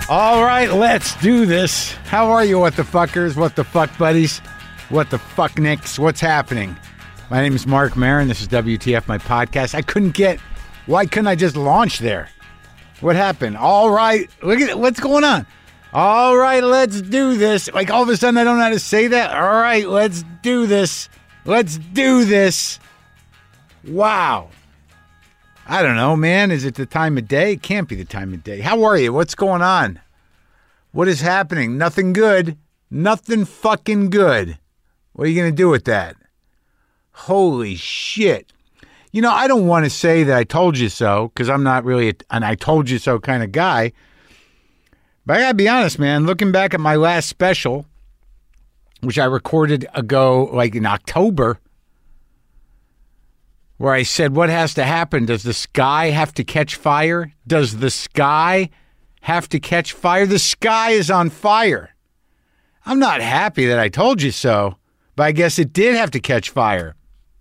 All right, let's do this. How are you, what the fuckers, what the fuck buddies, what the fuck nicks, what's happening? My name is Mark Maron. This is WTF, my podcast. Why couldn't I just launch there? What happened? All right, look at it. What's going on? All right, let's do this. Like all of a sudden I don't know how to say that. All right, let's do this. Let's do this. Wow. I don't know, man. Is it the time of day? It can't be the time of day. How are you? What's going on? What is happening? Nothing good. Nothing fucking good. What are you going to do with that? Holy shit. You know, I don't want to say that I told you so, because I'm not really an I told you so kind of guy. But I got to be honest, man. Looking back at my last special, which I recorded ago, like in October, where I said, what has to happen? Does the sky have to catch fire? Does the sky have to catch fire? The sky is on fire. I'm not happy that I told you so, but I guess it did have to catch fire.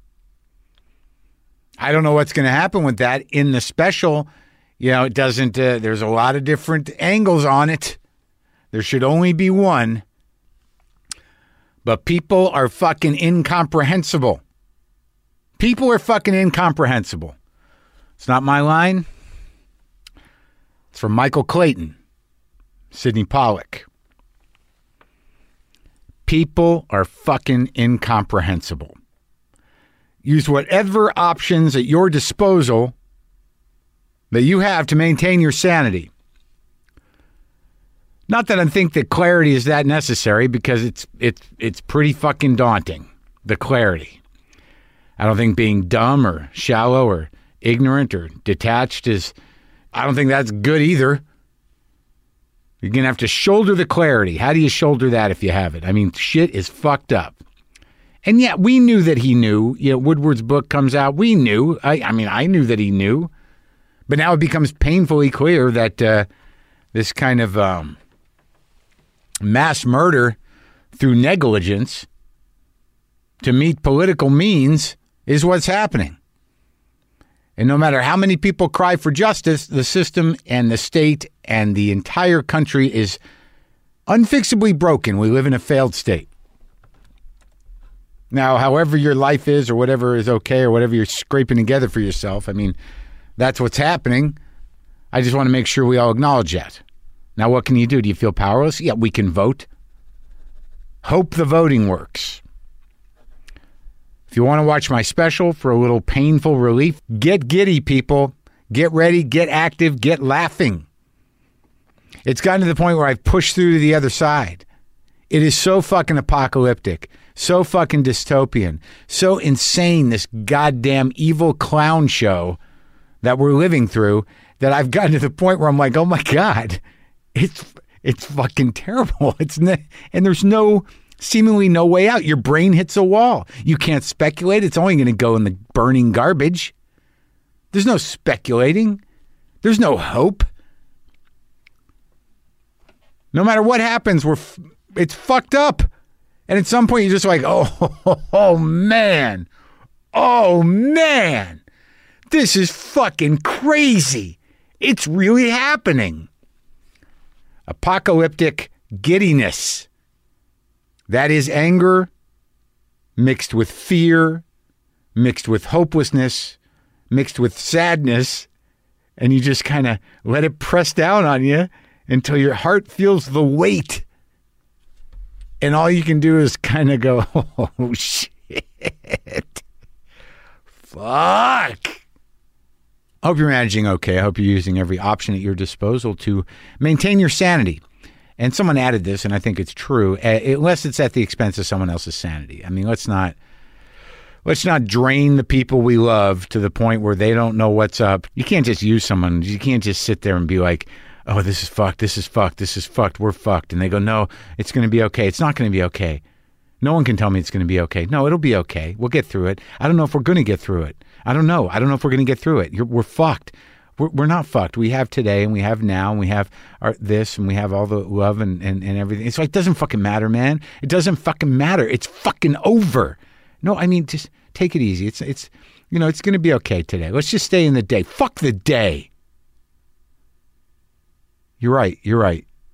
I don't know what's going to happen with that in the special. You know, it doesn't, there's a lot of different angles on it. There should only be one. But people are fucking incomprehensible. People are fucking incomprehensible. It's not my line. It's from Michael Clayton, Sidney Pollack. People are fucking incomprehensible. Use whatever options at your disposal that you have to maintain your sanity. Not that I think that clarity is that necessary, because it's pretty fucking daunting, the clarity. I don't think being dumb or shallow or ignorant or detached I don't think that's good either. You're going to have to shoulder the clarity. How do you shoulder that if you have it? I mean, shit is fucked up. And yeah, we knew that he knew. You know, Woodward's book comes out. We knew. I knew that he knew. But now it becomes painfully clear that this kind of mass murder through negligence to meet political means is what's happening. And no matter how many people cry for justice, the system and the state and the entire country is unfixably broken. We live in a failed state. Now, however your life is or whatever is okay or whatever you're scraping together for yourself, I mean, that's what's happening. I just want to make sure we all acknowledge that. Now, what can you do? Do you feel powerless? Yeah, we can vote. Hope the voting works. If you want to watch my special for a little painful relief, get giddy, people. Get ready, get active, get laughing. It's gotten to the point where I've pushed through to the other side. It is so fucking apocalyptic, so fucking dystopian, so insane, this goddamn evil clown show that we're living through, that I've gotten to the point where I'm like, oh my God, it's fucking terrible. And there's seemingly no way out. Your brain hits a wall. You can't speculate. It's only going to go in the burning garbage. There's no speculating. There's no hope. No matter what happens, it's fucked up. And at some point you're just like, oh man. Oh man. This is fucking crazy. It's really happening. Apocalyptic giddiness. That is anger mixed with fear, mixed with hopelessness, mixed with sadness, and you just kind of let it press down on you until your heart feels the weight. And all you can do is kind of go, oh, shit. Fuck. I hope you're managing okay. I hope you're using every option at your disposal to maintain your sanity. And someone added this, and I think it's true, unless it's at the expense of someone else's sanity. I mean, let's not drain the people we love to the point where they don't know what's up. You can't just use someone. You can't just sit there and be like, oh, this is fucked, this is fucked, this is fucked, we're fucked. And they go, no, it's going to be okay. It's not going to be okay. No one can tell me it's going to be okay. No, it'll be okay. We'll get through it. I don't know if we're going to get through it. I don't know. I don't know if we're going to get through it. We're fucked. We're not fucked. We have today, and we have now, and we have this, and we have all the love and everything. It's like, it doesn't fucking matter, man. It doesn't fucking matter. It's fucking over. No, I mean, just take it easy. It's going to be okay today. Let's just stay in the day. Fuck the day. You're right.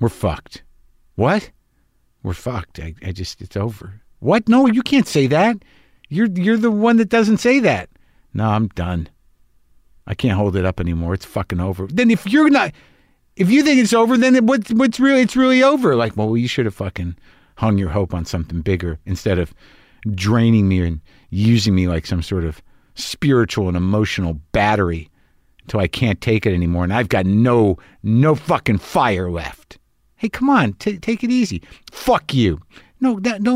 We're fucked. What? We're fucked. It's over. What? No, you can't say that. You're the one that doesn't say that. No, I'm done. I can't hold it up anymore. It's fucking over. Then if you think it's over, then it's really over. Like, well, you should have fucking hung your hope on something bigger instead of draining me and using me like some sort of spiritual and emotional battery until I can't take it anymore. And I've got no fucking fire left. Hey, come on, take it easy. Fuck you. No.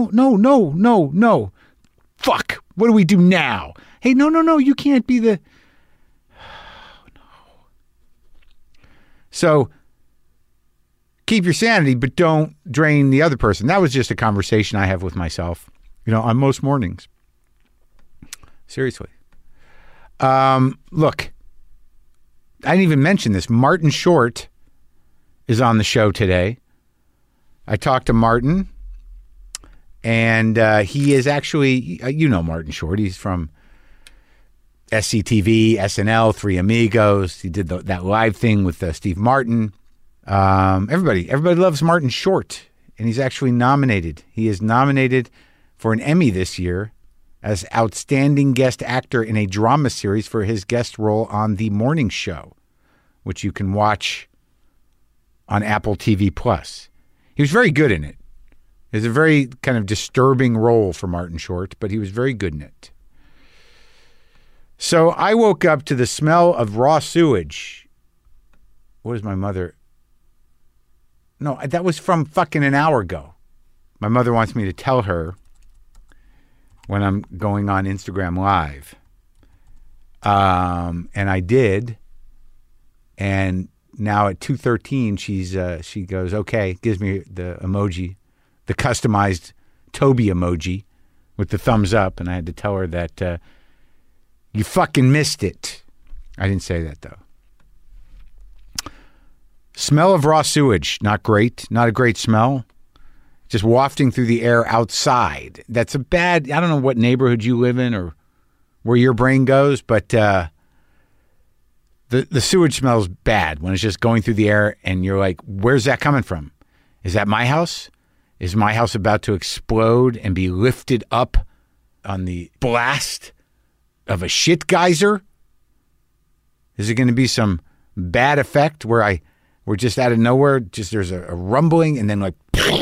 Fuck. What do we do now? Hey, no. You can't be the... No. So keep your sanity, but don't drain the other person. That was just a conversation I have with myself, on most mornings. Seriously. Look, I didn't even mention this. Martin Short is on the show today. I talked to Martin, and he is actually, Martin Short. He's from SCTV, SNL, Three Amigos. He did that live thing with Steve Martin. Everybody loves Martin Short, and he's actually nominated. He is nominated for an Emmy this year as Outstanding Guest Actor in a Drama Series for his guest role on The Morning Show, which you can watch on Apple TV+. He was very good in it. It was a very kind of disturbing role for Martin Short, but he was very good in it. So I woke up to the smell of raw sewage. What is my mother? No, that was from fucking an hour ago. My mother wants me to tell her when I'm going on Instagram Live. And I did. And now at 2:13, she goes, okay, gives me the emoji, the customized Toby emoji with the thumbs up. And I had to tell her that you fucking missed it. I didn't say that, though. Smell of raw sewage, not great. Not a great smell. Just wafting through the air outside. That's a bad, I don't know what neighborhood you live in or where your brain goes, but the sewage smells bad when it's just going through the air and you're like, where's that coming from? Is that my house? Is my house about to explode and be lifted up on the blast of a shit geyser? Is it going to be some bad effect where we're just out of nowhere, just there's a rumbling and then like,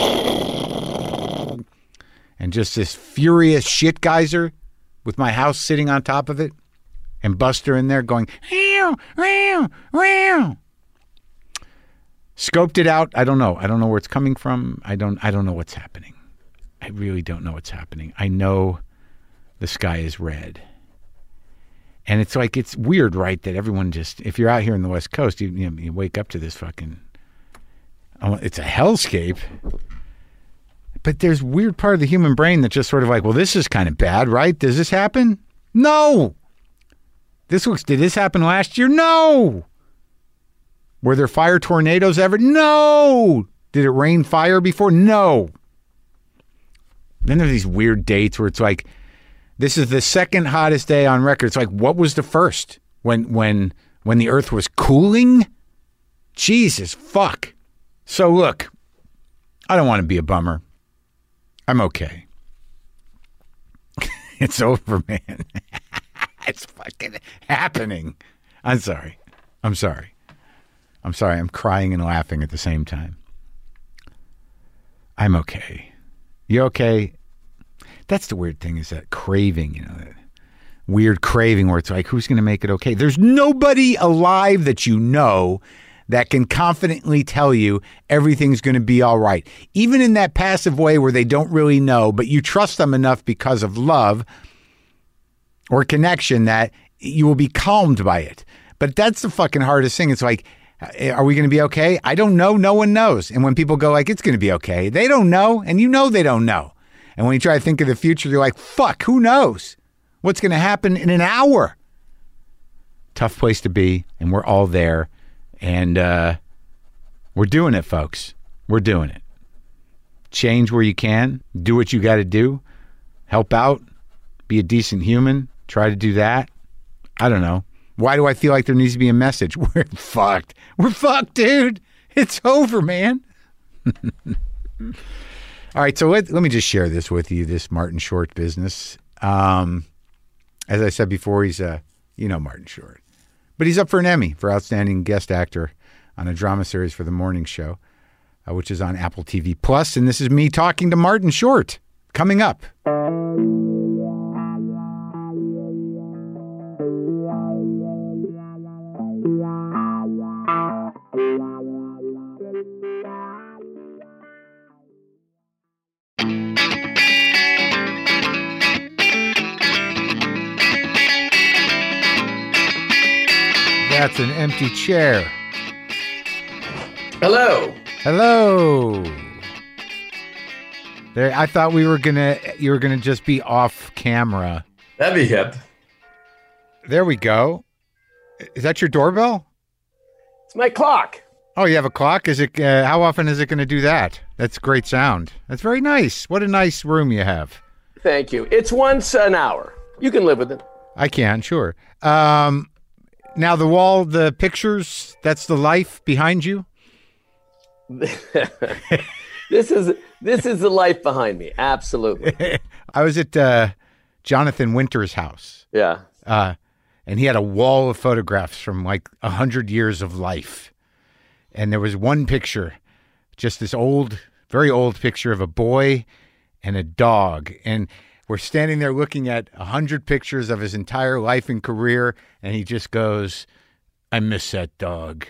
and just this furious shit geyser with my house sitting on top of it and Buster in there going, meow, meow, meow. Scoped it out. I don't know. I don't know where it's coming from. I don't know what's happening. I really don't know what's happening. I know the sky is red. And it's like, it's weird, right? That everyone just, if you're out here in the West Coast, you wake up to this fucking, it's a hellscape. But there's a weird part of the human brain that's just sort of like, well, this is kind of bad, right? Does this happen? No. Did this happen last year? No. Were there fire tornadoes ever? No. Did it rain fire before? No. Then there's these weird dates where it's like, this is the second hottest day on record. It's like, what was the first? When the earth was cooling? Jesus, fuck. So look, I don't want to be a bummer. I'm okay. It's over, man. It's fucking happening. I'm sorry. I'm crying and laughing at the same time. I'm okay. You okay? That's the weird thing, is that craving, that weird craving where it's like, who's going to make it okay? There's nobody alive that you know that can confidently tell you everything's going to be all right. Even in that passive way where they don't really know, but you trust them enough because of love or connection that you will be calmed by it. But that's the fucking hardest thing. It's like, are we going to be okay? I don't know. No one knows. And when people go like, it's going to be okay, they don't know. And they don't know. And when you try to think of the future, you're like, fuck, who knows what's going to happen in an hour? Tough place to be. And we're all there. And we're doing it, folks. We're doing it. Change where you can. Do what you got to do. Help out. Be a decent human. Try to do that. I don't know. Why do I feel like there needs to be a message? We're fucked. We're fucked, dude. It's over, man. All right, so let me just share this with you, this Martin Short business. As I said before, he's Martin Short. But he's up for an Emmy for Outstanding Guest Actor on a drama series for The Morning Show, which is on Apple TV Plus. And this is me talking to Martin Short, coming up. That's an empty chair. Hello. Hello. There, I thought you were gonna just be off camera. That'd be hip. There we go. Is that your doorbell? It's my clock. Oh, you have a clock? Is it? How often is it going to do that? That's great sound. That's very nice. What a nice room you have. Thank you. It's once an hour. You can live with it. I can, sure. Now the wall, the pictures, that's the life behind you? This is the life behind me. Absolutely. I was at Jonathan Winter's house. Yeah. And he had a wall of photographs from like 100 years of life. And there was one picture, just this old, very old picture of a boy and a dog. And we're standing there looking at 100 pictures of his entire life and career, and he just goes, "I miss that dog."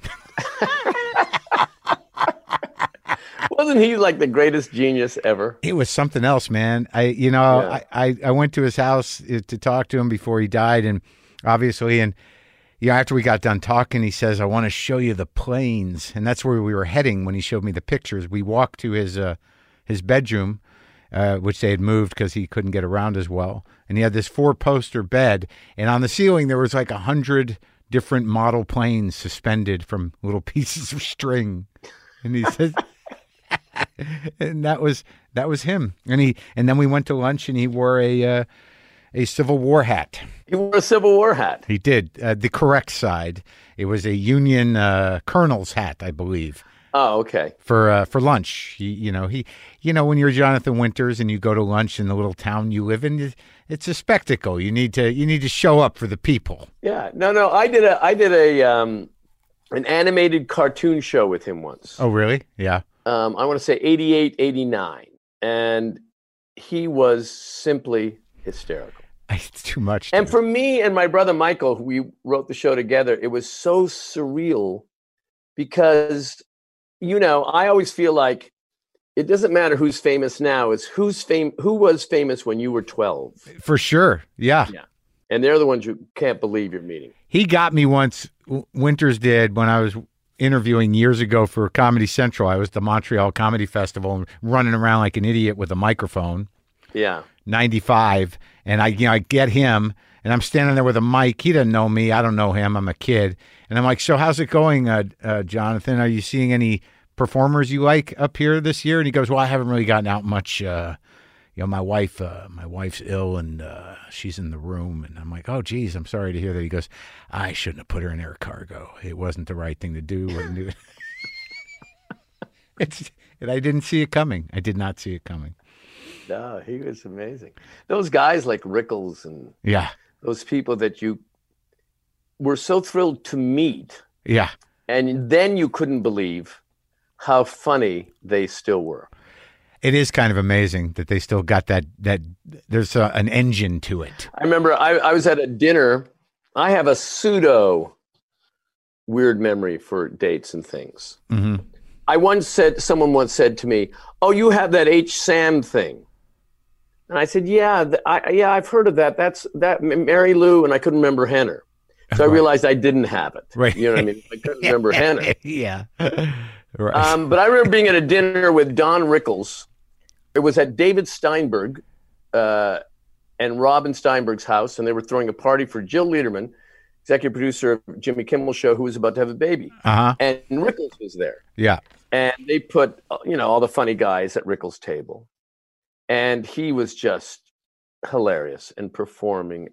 Wasn't he like the greatest genius ever? It was something else, man. I went to his house to talk to him before he died, and obviously, after we got done talking, he says, "I want to show you the planes," and that's where we were heading when he showed me the pictures. We walked to his bedroom. Which they had moved because he couldn't get around as well. And he had this 4-poster bed. And on the ceiling, there was like 100 different model planes suspended from little pieces of string. And he said, and that was him. And then we went to lunch and he wore a Civil War hat. He wore a Civil War hat. He did. The correct side. It was a Union colonel's hat, I believe. Oh, okay. For lunch, when you're Jonathan Winters and you go to lunch in the little town you live in, it's a spectacle. You need to show up for the people. Yeah, no. I did an animated cartoon show with him once. Oh, really? Yeah. I want to say 88, 89, and he was simply hysterical. It's too much. And for me and my brother Michael, who we wrote the show together, it was so surreal because. I always feel like it doesn't matter who's famous now. It's who was famous when you were 12. For sure. Yeah. And they're the ones you can't believe you're meeting. He got me once, Winters did, when I was interviewing years ago for Comedy Central. I was at the Montreal Comedy Festival and running around like an idiot with a microphone. Yeah. 95. And I get him and I'm standing there with a mic. He doesn't know me. I don't know him. I'm a kid. And I'm like, "So how's it going, Jonathan? Are you seeing any performers you like up here this year?" And he goes, "Well, I haven't really gotten out much. My wife's ill and she's in the room." And I'm like, "Oh, geez, I'm sorry to hear that." He goes, "I shouldn't have put her in air cargo. It wasn't the right thing to do." And I didn't see it coming. I did not see it coming. No, he was amazing. Those guys like Rickles and those people that you were so thrilled to meet. Yeah. And then you couldn't believe how funny they still were. It is kind of amazing that they still got that there's an engine to it. I remember I was at a dinner. I have a pseudo weird memory for dates and things. Mm-hmm. Someone once said to me, "Oh, you have that H. Sam thing." And I said, "Yeah, I've heard of that. That's that Mary Lou," and I couldn't remember Henner. So I realized I didn't have it. Right. You know what I mean? I couldn't remember Henner. Yeah. Right. But I remember being at a dinner with Don Rickles. It was at David Steinberg and Robin Steinberg's house, and they were throwing a party for Jill Lederman, executive producer of Jimmy Kimmel's show, who was about to have a baby. Uh-huh. And Rickles was there. Yeah. And they put, all the funny guys at Rickles' table. And he was just hilarious and performing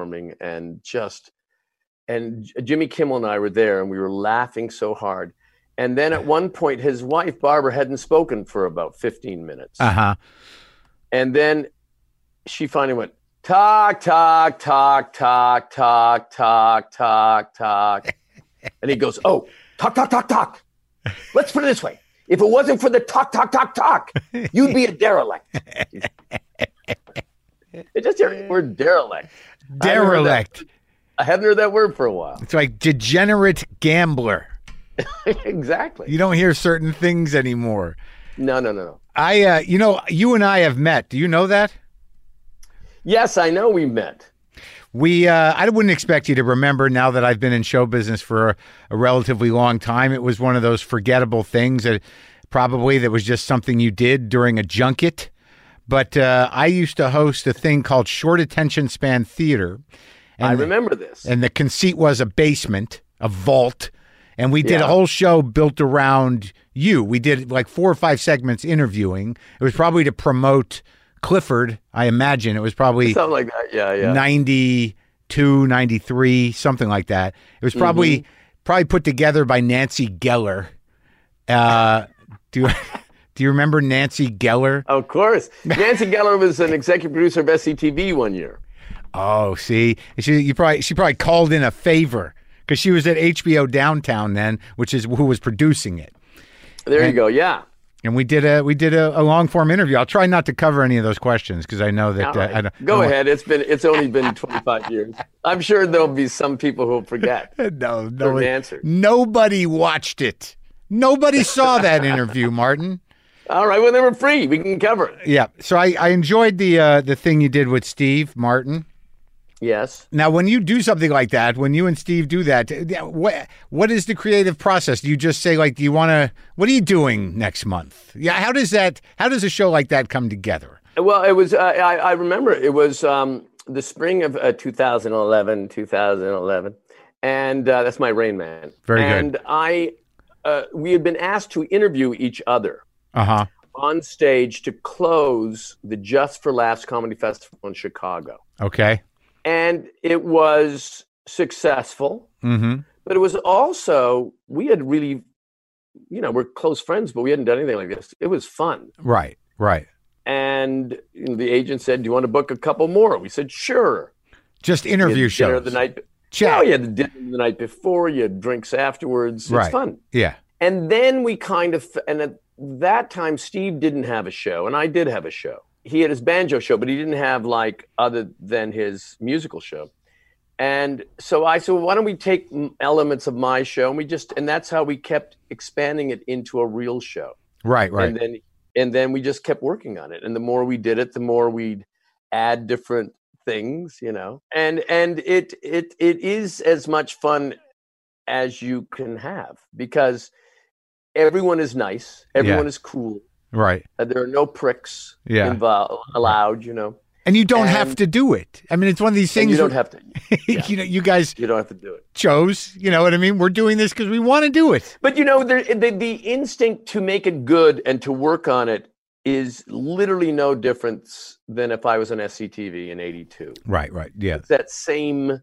and Jimmy Kimmel and I were there and we were laughing so hard. And then at one point, his wife, Barbara, hadn't spoken for about 15 minutes. Uh-huh. And then she finally went, talk, talk, talk, talk, talk, talk, talk, talk. And he goes, oh, talk, talk, talk, talk. Let's put it this way. If it wasn't for the talk, talk, talk, talk, you'd be a derelict. It just the word derelict. Derelict. I hadn't heard that word for a while. It's like degenerate gambler. Exactly. You don't hear certain things anymore. No. You and I have met. Do you know that? Yes, I know we met. I wouldn't expect you to remember now that I've been in show business for a relatively long time. It was one of those forgettable things that was just something you did during a junket. But I used to host a thing called Short Attention Span Theater. I remember this. And the conceit was a basement, a vault. And we did a whole show built around you. We did like 4 or 5 segments interviewing. It was probably to promote Clifford, I imagine. It was probably something like that. Yeah. 92, 93, something like that. It was probably put together by Nancy Geller. Do you remember Nancy Geller? Of course. Nancy Geller was an executive producer of SCTV one year. Oh, see, she probably called in a favor because she was at HBO Downtown then, which is who was producing it. There you go. Yeah. And we did a long form interview. I'll try not to cover any of those questions because I know that right. I don't. Go ahead. It's only been 25 years. I'm sure there'll be some people who'll forget. No answer. Nobody watched it. Nobody saw that interview, Martin. All right. Well, they were free. We can cover it. Yeah. So I enjoyed the thing you did with Steve Martin. Yes. Now, when you do something like that, when you and Steve do that, what is the creative process? Do you just say, like, what are you doing next month? Yeah. How does a show like that come together? Well, it was, I remember it was the spring of 2011. And that's my Rain Man. Very good. And we had been asked to interview each other on stage to close the Just for Laughs Comedy Festival in Chicago. Okay. And it was successful, but it was also, we had really, we're close friends, but we hadn't done anything like this. It was fun. Right. And the agent said, do you want to book a couple more? We said, sure. Just interview shows. The night, chat. Oh, you had the dinner the night before, you had drinks afterwards. It's fun. Yeah. And then we and at that time, Steve didn't have a show, and I did have a show. He had his banjo show, but he didn't have other than his musical show. And so I said, well, why don't we take elements of my show and that's how we kept expanding it into a real show. Right. And then we just kept working on it. And the more we did it, the more we'd add different things, and it is as much fun as you can have because everyone is nice. Everyone is cool. Right. There are no pricks allowed, And you don't have to do it. I mean, it's one of these things. You don't have to. Yeah. You guys. You don't have to do it. Chose. You know what I mean? We're doing this because we want to do it. But the instinct to make it good and to work on it is literally no difference than if I was on SCTV in '82. Right. Yeah. It's that same,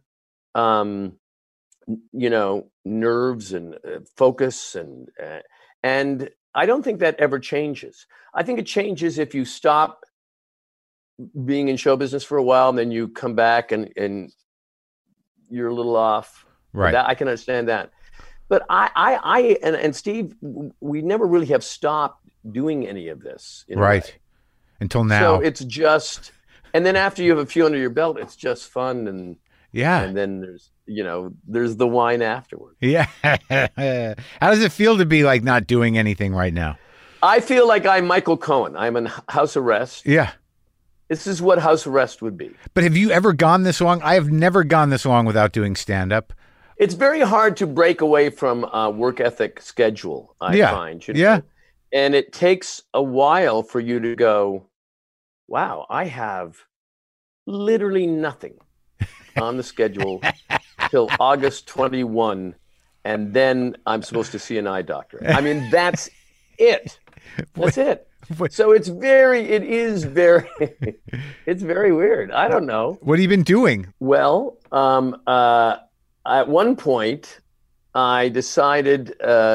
nerves and focus and I don't think that ever changes. I think it changes if you stop being in show business for a while and then you come back and you're a little off. Right. I can understand that. But I and Steve, we never really have stopped doing any of this. Right. Until now. So it's just, and then after you have a few under your belt, it's just fun. And then there's the wine afterward. Yeah. How does it feel to be like not doing anything right now? I feel like I'm Michael Cohen. I'm in house arrest. Yeah. This is what house arrest would be. But have you ever gone this long? I have never gone this long without doing stand-up. It's very hard to break away from a work ethic schedule, I find. Yeah. And it takes a while for you to go, wow, I have literally nothing on the schedule till August 21, and then I'm supposed to see an eye doctor. I mean, that's it. That's it. So it's very weird. I don't know. What have you been doing? Well, at one point, I decided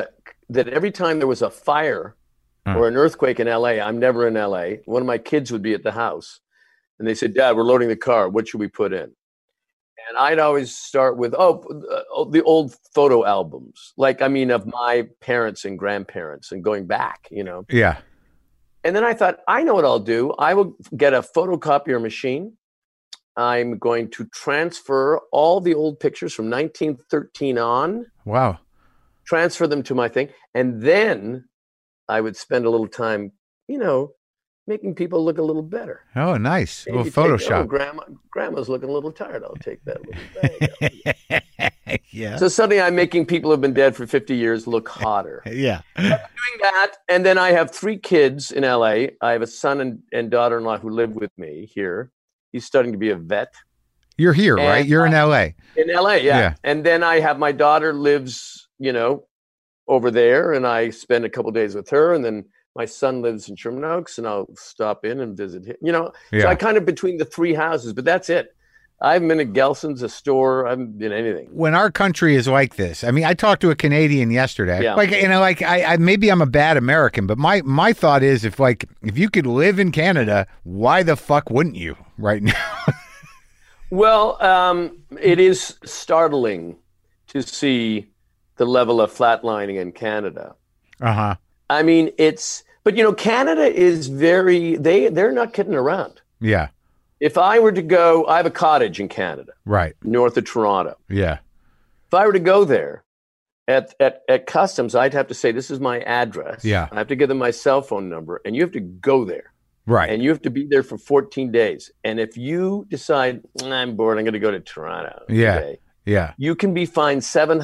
that every time there was a fire or an earthquake in LA, I'm never in LA. One of my kids would be at the house and they said, Dad, we're loading the car. What should we put in? And I'd always start with, the old photo albums, of my parents and grandparents and going back, Yeah. And then I thought, I know what I'll do. I will get a photocopier machine. I'm going to transfer all the old pictures from 1913 on. Wow. Transfer them to my thing. And then I would spend a little time, making people look a little better. Oh, nice. Maybe A little Photoshop. Grandma's looking a little tired. I'll take that little bag. Yeah. So suddenly I'm making people who've been dead for 50 years look hotter. Yeah. I'm doing that. And then I have 3 kids in LA. I have a son and daughter-in-law who live with me here. He's starting to be a vet. You're here, right? You're in LA. In LA, yeah. And then I have my daughter lives, over there, and I spend a couple days with her. And then my son lives in Sherman Oaks, and I'll stop in and visit him. So I kind of between the 3 houses, but that's it. I haven't been at Gelson's, a store. I haven't been anything. When our country is like this, I mean, I talked to a Canadian yesterday. Yeah. I maybe I'm a bad American, but my thought is if you could live in Canada, why the fuck wouldn't you right now? Well, it is startling to see the level of flatlining in Canada. Uh-huh. I mean, but Canada is they're not kidding around. Yeah. If I were to go, I have a cottage in Canada, Right. north of Toronto. Yeah. If I were to go there at customs, I'd have to say, this is my address. Yeah. I have to give them my cell phone number, and you have to go there. Right. And you have to be there for 14 days. And if you decide, I'm bored, I'm going to go to Toronto today, Yeah. you can be fined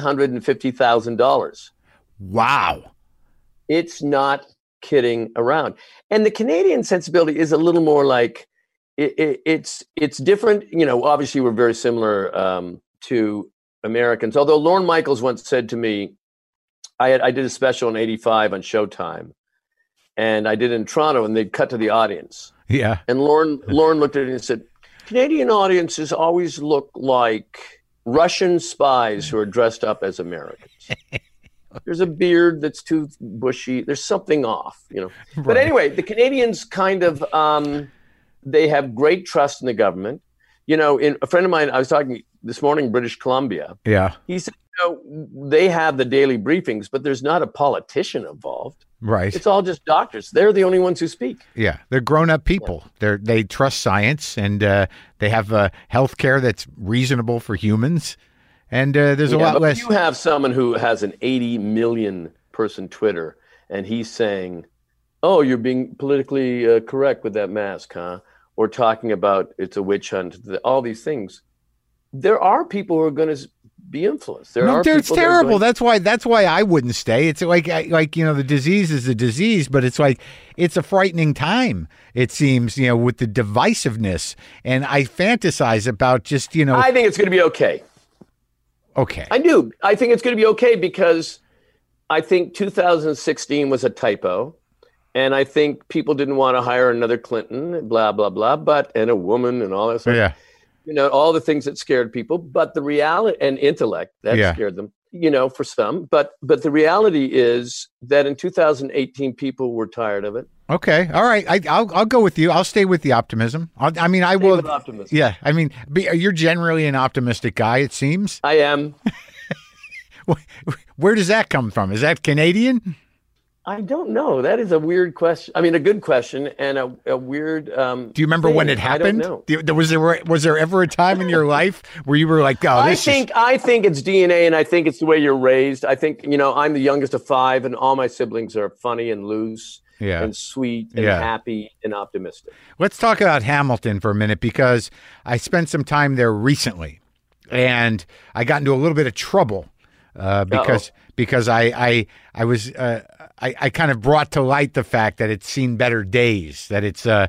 $750,000. Wow. It's not kidding around. And the Canadian sensibility is a little more like, it's different. Obviously we're very similar to Americans. Although Lorne Michaels once said to me, I did a special in '85 on Showtime, and I did it in Toronto, and they'd cut to the audience. Yeah. And Lorne looked at it and said, Canadian audiences always look like Russian spies who are dressed up as Americans. There's a beard that's too bushy. There's something off, But Right. anyway, the Canadians kind of, they have great trust in the government. A friend of mine, I was talking this morning in British Columbia. Yeah. He said, they have the daily briefings, but there's not a politician involved. Right. It's all just doctors. They're the only ones who speak. Yeah. They're grown-up people. They trust science, and they have health care that's reasonable for humans. And there's a lot less. If you have someone who has an 80 million person Twitter, and he's saying, oh, you're being politically correct with that mask, huh? Or talking about it's a witch hunt, all these things. There are people who are going to be influenced. It's terrible. That's why I wouldn't stay. It's like the disease is a disease, but it's like it's a frightening time. It seems with the divisiveness, and I fantasize about just I think it's going to be okay. Okay. I do. I think it's going to be okay because I think 2016 was a typo. And I think people didn't want to hire another Clinton, blah, blah, blah, and a woman and all that stuff. Yeah. All the things that scared people, but the reality and intellect that scared them, for some. But the reality is that in 2018, people were tired of it. Okay. All right. I'll go with you. I'll stay with the optimism. I will. With optimism. Yeah. I mean, you're generally an optimistic guy, it seems. I am. Where does that come from? Is that Canadian? I don't know. That is a weird question. I mean, a good question and a weird. Do you remember when it happened? I don't know. Was there ever a time in your life where you were like, "Oh, I think it's DNA, and I think it's the way you're raised. I think I'm the youngest of 5, and all my siblings are funny and loose, and sweet and happy and optimistic. Let's talk about Hamilton for a minute because I spent some time there recently, and I got into a little bit of trouble because I was. I kind of brought to light the fact that it's seen better days, that it's that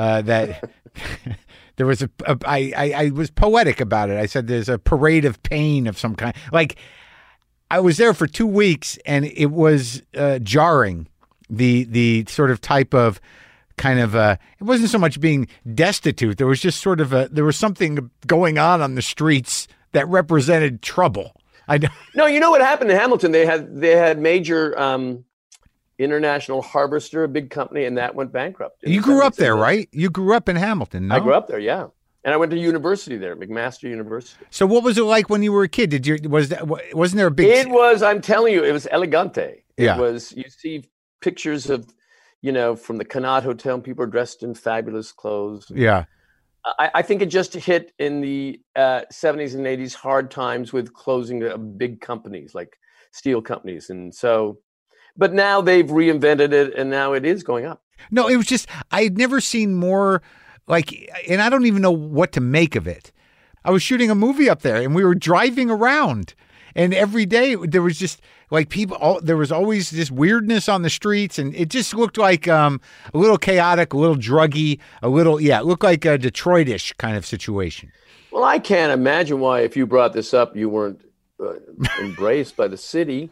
there was I was poetic about it. I said there's a parade of pain of some kind. Like I was there for 2 weeks and it was jarring, the sort of type of kind of it wasn't so much being destitute. There was just sort of there was something going on the streets that represented trouble. I know. No, you know what happened in Hamilton? They had major International Harvester, a big company, and that went bankrupt. You grew up there, right? You grew up in Hamilton, no? I grew up there, yeah. And I went to university there, McMaster University. So what was it like when you were a kid? Wasn't there a big... It was, I'm telling you, it was elegante. Yeah. It was, you see pictures of, from the Connaught Hotel, and people are dressed in fabulous clothes. Yeah. I think it just hit in the 70s and 80s hard times with closing of big companies like steel companies. And so, but now they've reinvented it and now it is going up. No, it was just, I had never seen more like, and I don't even know what to make of it. I was shooting a movie up there and we were driving around and every day there was just like there was always this weirdness on the streets and it just looked like a little chaotic, a little druggy, it looked like a Detroit-ish kind of situation. Well, I can't imagine why, if you brought this up, you weren't embraced by the city.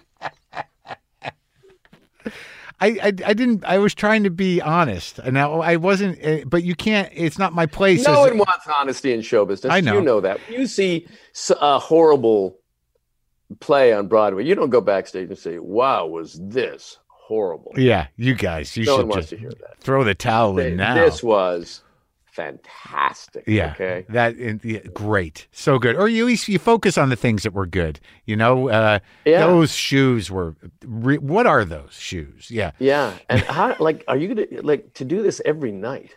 I didn't. I was trying to be honest, and I wasn't. But you can't. It's not my place. No one wants honesty in show business. I know. You know that. When you see a horrible play on Broadway, you don't go backstage and say, "Wow, was this horrible?" Yeah, you guys. No one wants to hear that. Throw the towel in now. This was fantastic. Yeah. Okay. Great. So good. Or at least you focus on the things that were good. Those shoes were. What are those shoes? Yeah. Yeah. And how? Like, are you gonna to do this every night?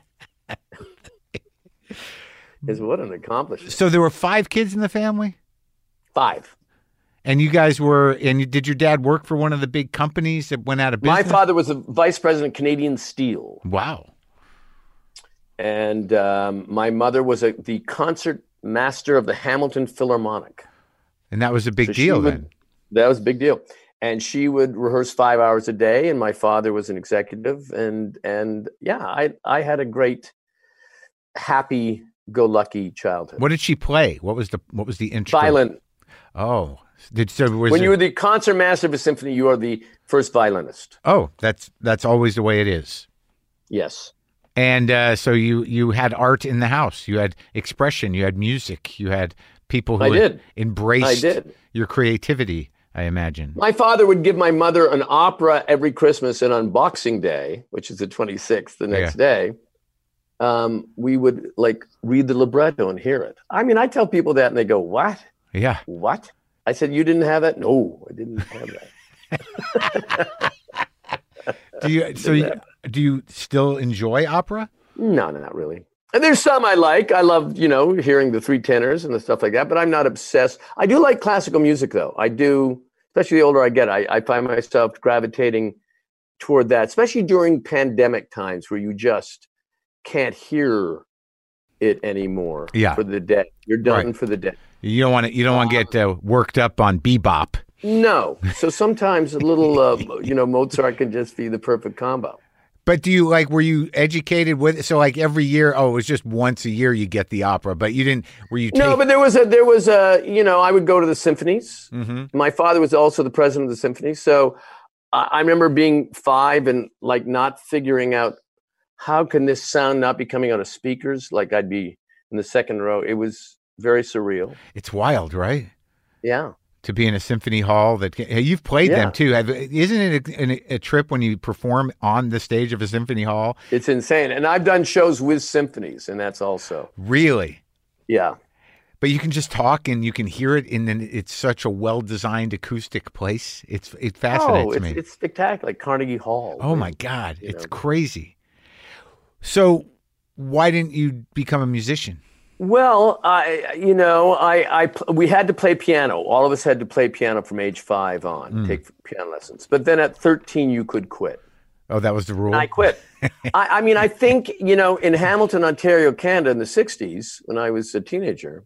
Is what an accomplishment. So there were 5 kids in the family. 5. And you guys were. And did your dad work for one of the big companies that went out of business? My father was the vice president of Canadian Steel. Wow. And my mother was the concert master of the Hamilton Philharmonic. And that was a big deal then. That was a big deal. And she would rehearse 5 hours a day. And my father was an executive. And yeah, I had a great, happy-go-lucky childhood. What did she play? What was the intro? Violin. Oh. When you were the concert master of a symphony, you are the first violinist. Oh, that's always the way it is. Yes. And so you had art in the house. You had expression. You had music. You had people who embraced your creativity, I imagine. My father would give my mother an opera every Christmas, and on Boxing Day, which is the 26th, the next day, we would read the libretto and hear it. I mean, I tell people that and they go, "What? Yeah. What?" I said, "You didn't have that?" "No, I didn't have that." Do you still enjoy opera? No, not really. And there's some I like. I love, hearing the 3 tenors and the stuff like that, but I'm not obsessed. I do like classical music, though. I do, especially the older I get. I find myself gravitating toward that, especially during pandemic times where you just can't hear it anymore for the day. You're done for the day. You don't want to get worked up on bebop. No. So sometimes a little, Mozart can just be the perfect combo. But do you were you educated with, so every year, it was just once a year you get the opera, but you didn't, No, but there was I would go to the symphonies. Mm-hmm. My father was also the president of the symphony. So I remember being 5 and not figuring out how can this sound not be coming out of speakers? I'd be in the second row. It was very surreal. It's wild, right? Yeah. To be in a symphony hall you've played them too. Isn't it a trip when you perform on the stage of a symphony hall? It's insane. And I've done shows with symphonies, and that's also. Really? Yeah. But you can just talk and you can hear it, and then it's such a well-designed acoustic place. It fascinates me. It's spectacular, like Carnegie Hall. Oh my God, it's crazy. So why didn't you become a musician? Well, we had to play piano. All of us had to play piano from age 5 on, take piano lessons. But then at 13, you could quit. Oh, that was the rule? I quit. I think, in Hamilton, Ontario, Canada in the 60s, when I was a teenager,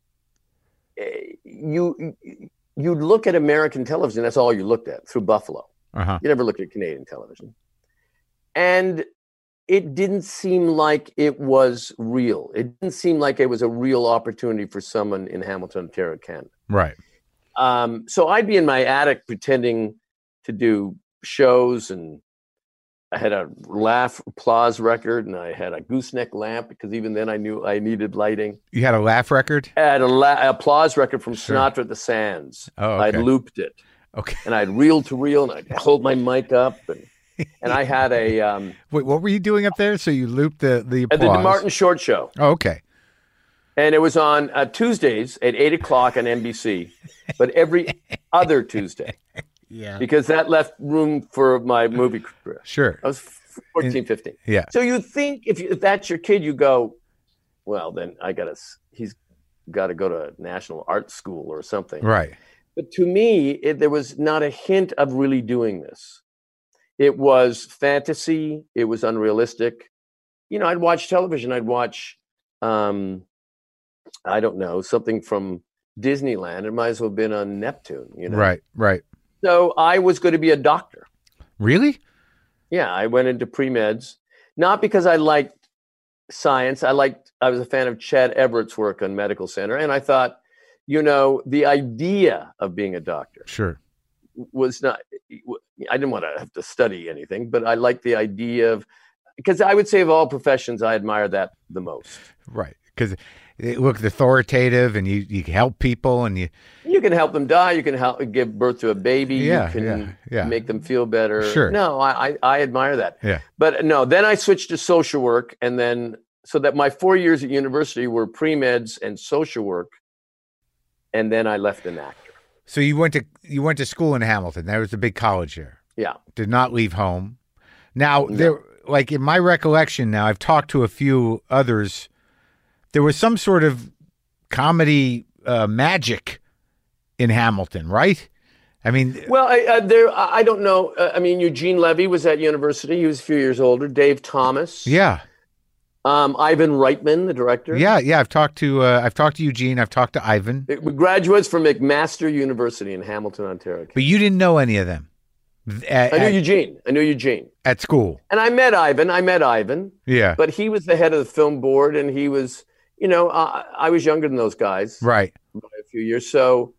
you'd look at American television. That's all you looked at through Buffalo. Uh-huh. You never looked at Canadian television. And it didn't seem like it was real. It didn't seem like it was a real opportunity for someone in Hamilton, Ontario, Canada. Right. So I'd be in my attic pretending to do shows and I had a laugh applause record, and I had a gooseneck lamp because even then I knew I needed lighting. You had a laugh record? I had a applause record from Sure. Sinatra at the Sands. Oh, I'd okay. looped it, Okay. and I'd reel to reel, and I'd hold my mic up, and I had a Wait, what were you doing up there? So you looped the at the applause. Martin Short Show, Oh, okay. and it was on Tuesdays at 8 o'clock on NBC, but every other Tuesday. Yeah. Because that left room for my movie career. Sure. I was 14, 15. Yeah. So you think if that's your kid, you go, well, then he's got to go to National Art School or something. Right. But to me, there was not a hint of really doing this. It was fantasy. It was unrealistic. You know, I'd watch television. I'd watch, I don't know, something from Disneyland. It might as well have been on Neptune, you know? Right. Right. So I was going to be a doctor. Really? Yeah, I went into pre-meds, not because I liked science. I was a fan of Chad Everett's work on Medical Center. And I thought, you know, the idea of being a doctor Sure. was not, I didn't want to have to study anything, but I liked the idea of, because I would say of all professions, I admire that the most. Right. Because it looked authoritative, and you help people, and You can help them die. You can help give birth to a baby. Yeah, You can yeah. make them feel better. Sure. No, I admire that. Yeah. But no, then I switched to social work, and then so that my 4 years at university were pre-meds and social work, and then I left an actor. So you went to school in Hamilton. That was a big college there. Yeah. Did not leave home. Now there, like in my recollection, now I've talked to a few others. There was some sort of comedy magic in Hamilton, right? I mean, Well, I don't know. I mean, Eugene Levy was at university. He was a few years older. Dave Thomas. yeah, Ivan Reitman, the director. yeah. I've talked to Eugene. I've talked to Ivan, We graduates from McMaster University in Hamilton, Ontario. but you didn't know any of them I knew Eugene. at school. And I met Ivan. Yeah, But he was the head of the film board, and he was, you know, I was younger than those guys right. by a few years. So,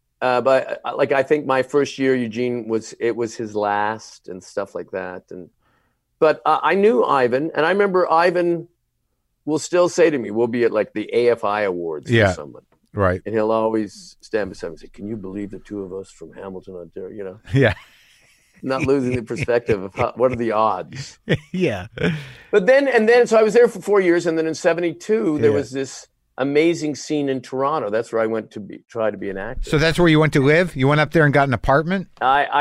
but like I think my first year, Eugene was his last and stuff like that. But I knew Ivan, and I remember Ivan will still say to me, we'll be at like the AFI Awards Yeah. for someone, Right. and he'll always stand beside me and say, "Can you believe the two of us from Hamilton, Ontario?" You know, Yeah. not losing the perspective of what are the odds. Yeah. But then, so I was there for 4 years, and then in '72 there Yeah. was this amazing scene in Toronto. That's where I went to try to be an actor. So that's where you went to live? You went up there and got an apartment?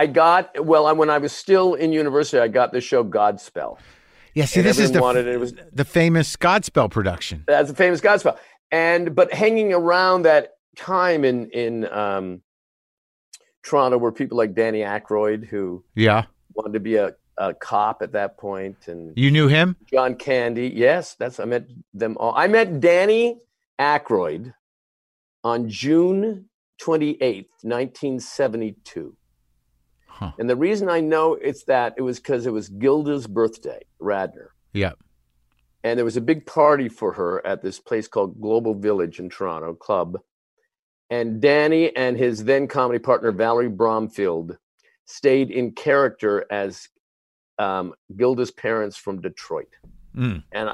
When I was still in university, I got the show Godspell. Yeah, see, And this is everyone wanted it. It was the famous Godspell production. that's a famous Godspell. But hanging around that time in Toronto were people like Danny Aykroyd, who Yeah. wanted to be a cop at that point, and You knew him? John Candy. Yes, I met them all. I met Danny Aykroyd on June 28th, 1972. Huh. And the reason I know it was because it was Gilda's birthday, Radner. Yeah. And there was a big party for her at this place called Global Village in Toronto, club. And Danny and his then comedy partner, Valerie Bromfield, stayed in character as Gilda's parents from Detroit. Mm. And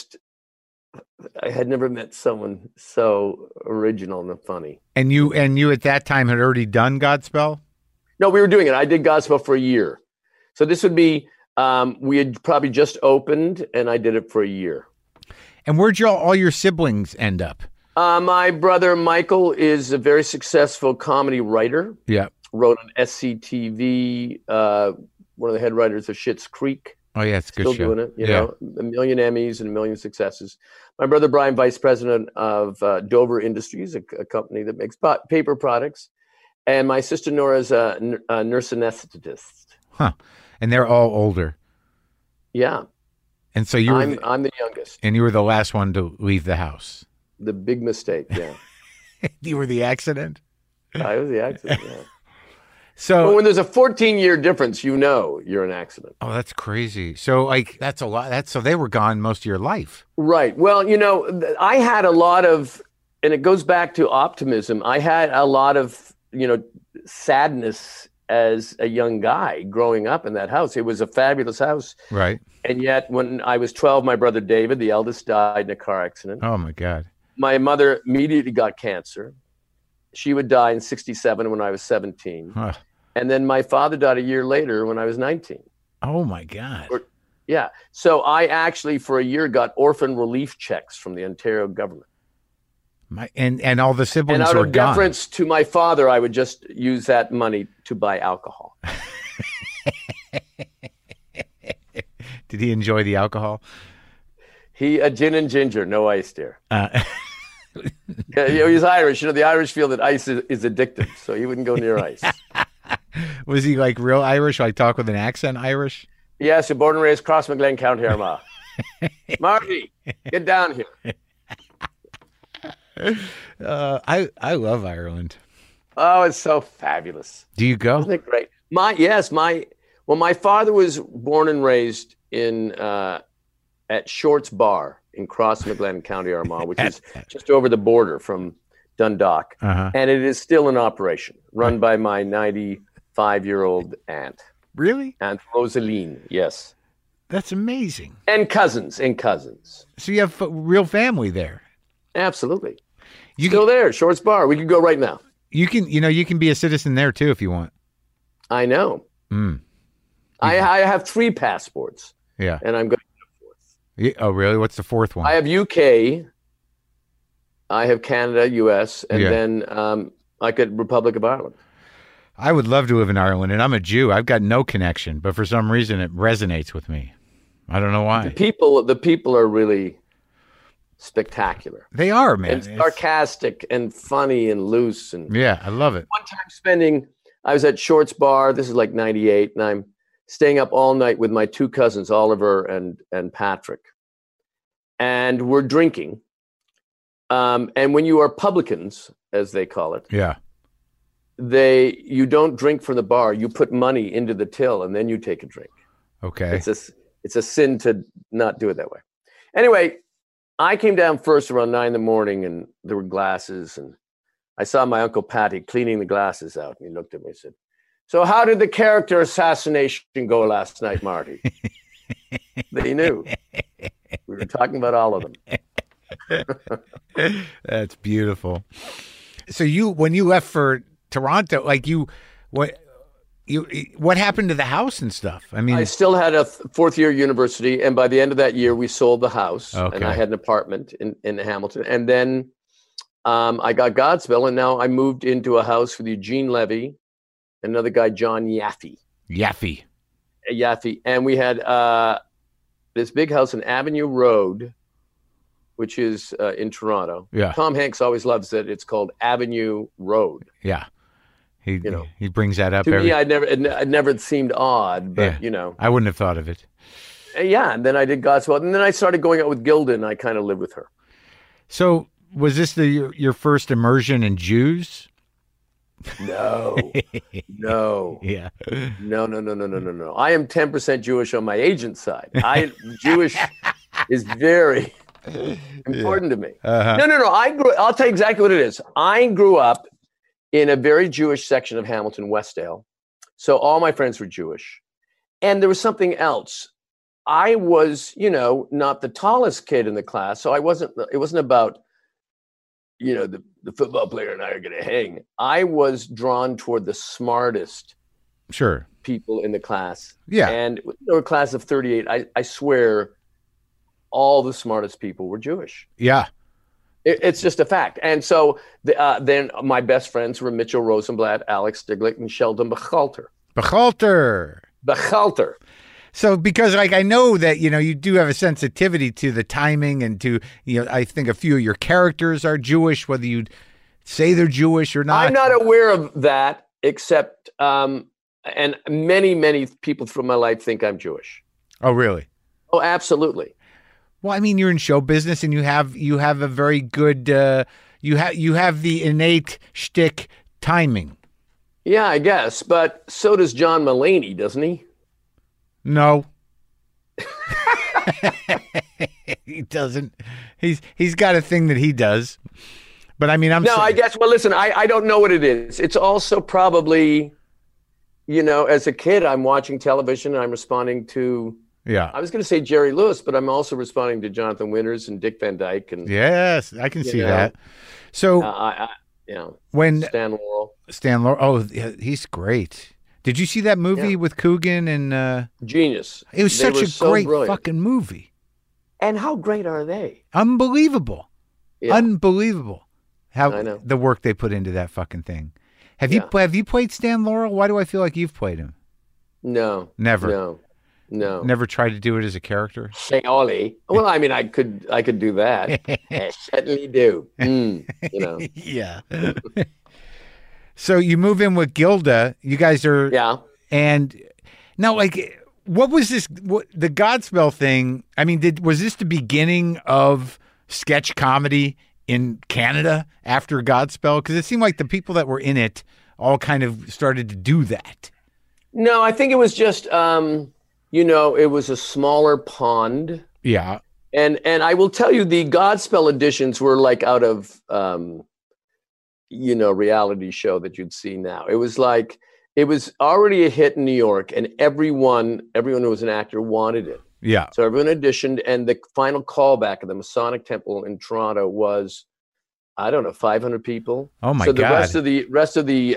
I had never met someone so original and funny. And you at that time had already done Godspell? No, we were doing it. I did Godspell for a year. So this would be, we had probably just opened, and I did it for a year. And where'd all your siblings end up? My brother Michael is a very successful comedy writer. Yeah. Wrote on SCTV, one of the head writers of Schitt's Creek. Oh, yeah, it's a good Still show. doing it, you know, a million Emmys and a million successes. My brother Brian, vice president of Dover Industries, a company that makes paper products. And my sister Nora is a nurse anesthetist. Huh. And they're all older. Yeah. And so you were I'm the youngest. and you were the last one to leave the house. The big mistake, yeah. You were the accident? I was the accident, yeah. So But when there's a 14-year difference, you know you're an accident. oh, that's crazy. So like that's a lot. So they were gone most of your life. Right. Well, you know, I had a lot of, and it goes back to optimism. I had a lot of, you know, sadness as a young guy growing up in that house. It was a fabulous house. Right. And yet when I was 12, my brother David, the eldest, died in a car accident. Oh my God. My mother immediately got cancer. She would die in 67 when I was 17. Huh. And then my father died a year later when I was 19. Oh my God. Yeah. So I actually, for a year, got orphan relief checks from the Ontario government. And all the siblings and out were of gone. deference to my father, I would just use that money to buy alcohol. Did he enjoy the alcohol? He gin and ginger, no ice, dear. Yeah, he's Irish. The Irish feel that ice is addictive, so he wouldn't go near ice. Was he like real Irish, like talk with an accent Irish? Yes, yeah, so born and raised Cross McGlen, County Armagh. Marty, get down here. I love Ireland. Oh, it's so fabulous. Do you go? Isn't it great? My father was born and raised in at Shorts Bar in Cross McGlen, County Armagh, which is just over the border from Dundalk. And it is still in operation, run by my 95-year-old aunt. Really? Aunt Rosaline, yes. That's amazing. And cousins. So you have real family there. Absolutely. Still there, Shorts Bar. We could go right now. You can be a citizen there too if you want. I know. I have 3 passports. Yeah. And I'm going to get a 4th. Yeah. Oh, really? What's the 4th one? I have UK. I have Canada, US, and then I could Republic of Ireland. I would love to live in Ireland, and I'm a Jew. I've got no connection, but for some reason it resonates with me. I don't know why. The people are really spectacular. They are, man. And sarcastic and funny and loose. And yeah, I love it. One time I was at Shorts Bar. This is like 98, and I'm staying up all night with my 2 cousins, Oliver and Patrick. And we're drinking. And when you are publicans, as they call it, you don't drink from the bar. You put money into the till, and then you take a drink. Okay. It's a sin to not do it that way. Anyway, I came down first around 9 a.m, and there were glasses, and I saw my Uncle Patty cleaning the glasses out, and he looked at me and said, "So how did the character assassination go last night, Marty?" They knew. We were talking about all of them. That's beautiful. So when you left for Toronto, what happened to the house and stuff? I mean, I still had a 4th year university, and by the end of that year, we sold the house, and I had an apartment in Hamilton. And then I got Godspell, and now I moved into a house with Eugene Levy, another guy, John Yaffe. Yaffe. And we had this big house on Avenue Road, which is in Toronto. Yeah. Tom Hanks always loves it. It's called Avenue Road. Yeah. He brings that up. To me, it never seemed odd, but I wouldn't have thought of it. Yeah, and then I did Godspell, and then I started going out with Gilda, and I kind of lived with her. So was this your first immersion in Jews? No. Yeah. No. I am 10% Jewish on my agent's side. Jewish is very important to me. No. I'll tell you exactly what it is. I grew up in a very Jewish section of Hamilton, Westdale. So all my friends were Jewish. And there was something else. I was, not the tallest kid in the class. So it wasn't about, the football player and I are going to hang. I was drawn toward the smartest people in the class. Yeah. And a class of 38, I swear all the smartest people were Jewish. Yeah. It's just a fact. And so then my best friends were Mitchell Rosenblatt, Alex Stiglich, and Sheldon Bechalter. So because I know that, you do have a sensitivity to the timing and to, I think a few of your characters are Jewish, whether you say they're Jewish or not. I'm not aware of that, except, and many, many people from my life think I'm Jewish. Oh, really? Oh, absolutely. Well, I mean, you're in show business, and you have a very good you have the innate shtick timing. Yeah, I guess, but so does John Mulaney, doesn't he? No, he doesn't. He's got a thing that he does, but I mean, I guess. Well, listen, I don't know what it is. It's also probably as a kid, I'm watching television and I'm responding to, Yeah. I was going to say Jerry Lewis, but I'm also responding to Jonathan Winters and Dick Van Dyke and, Yes, I can you see know, that. So I when Stan Laurel. Stan Laurel, oh, yeah, he's great. Did you see that Yeah. movie with Coogan and Genius. it was They such were a so great brilliant. fucking movie. And how great are they? Unbelievable. Yeah, Unbelievable. How I know. the work they put into that fucking thing. Yeah. Have you played Stan Laurel? Why do I feel like you've played him? No. Never. No. Never tried to do it as a character? Say Ollie. Well, I mean, I could do that. I certainly do. Yeah. So you move in with Gilda. You guys are Yeah. and now like what was this the Godspell thing? I mean, was this the beginning of sketch comedy in Canada after Godspell? Because it seemed like the people that were in it all kind of started to do that. No, I think it was just, it was a smaller pond. Yeah. And I will tell you, the Godspell editions were like out of, reality show that you'd see now. It was like, it was already a hit in New York, and everyone who was an actor wanted it. Yeah. So everyone auditioned, and the final callback of the Masonic Temple in Toronto was, I don't know, 500 people. Oh my God! So the God. rest of the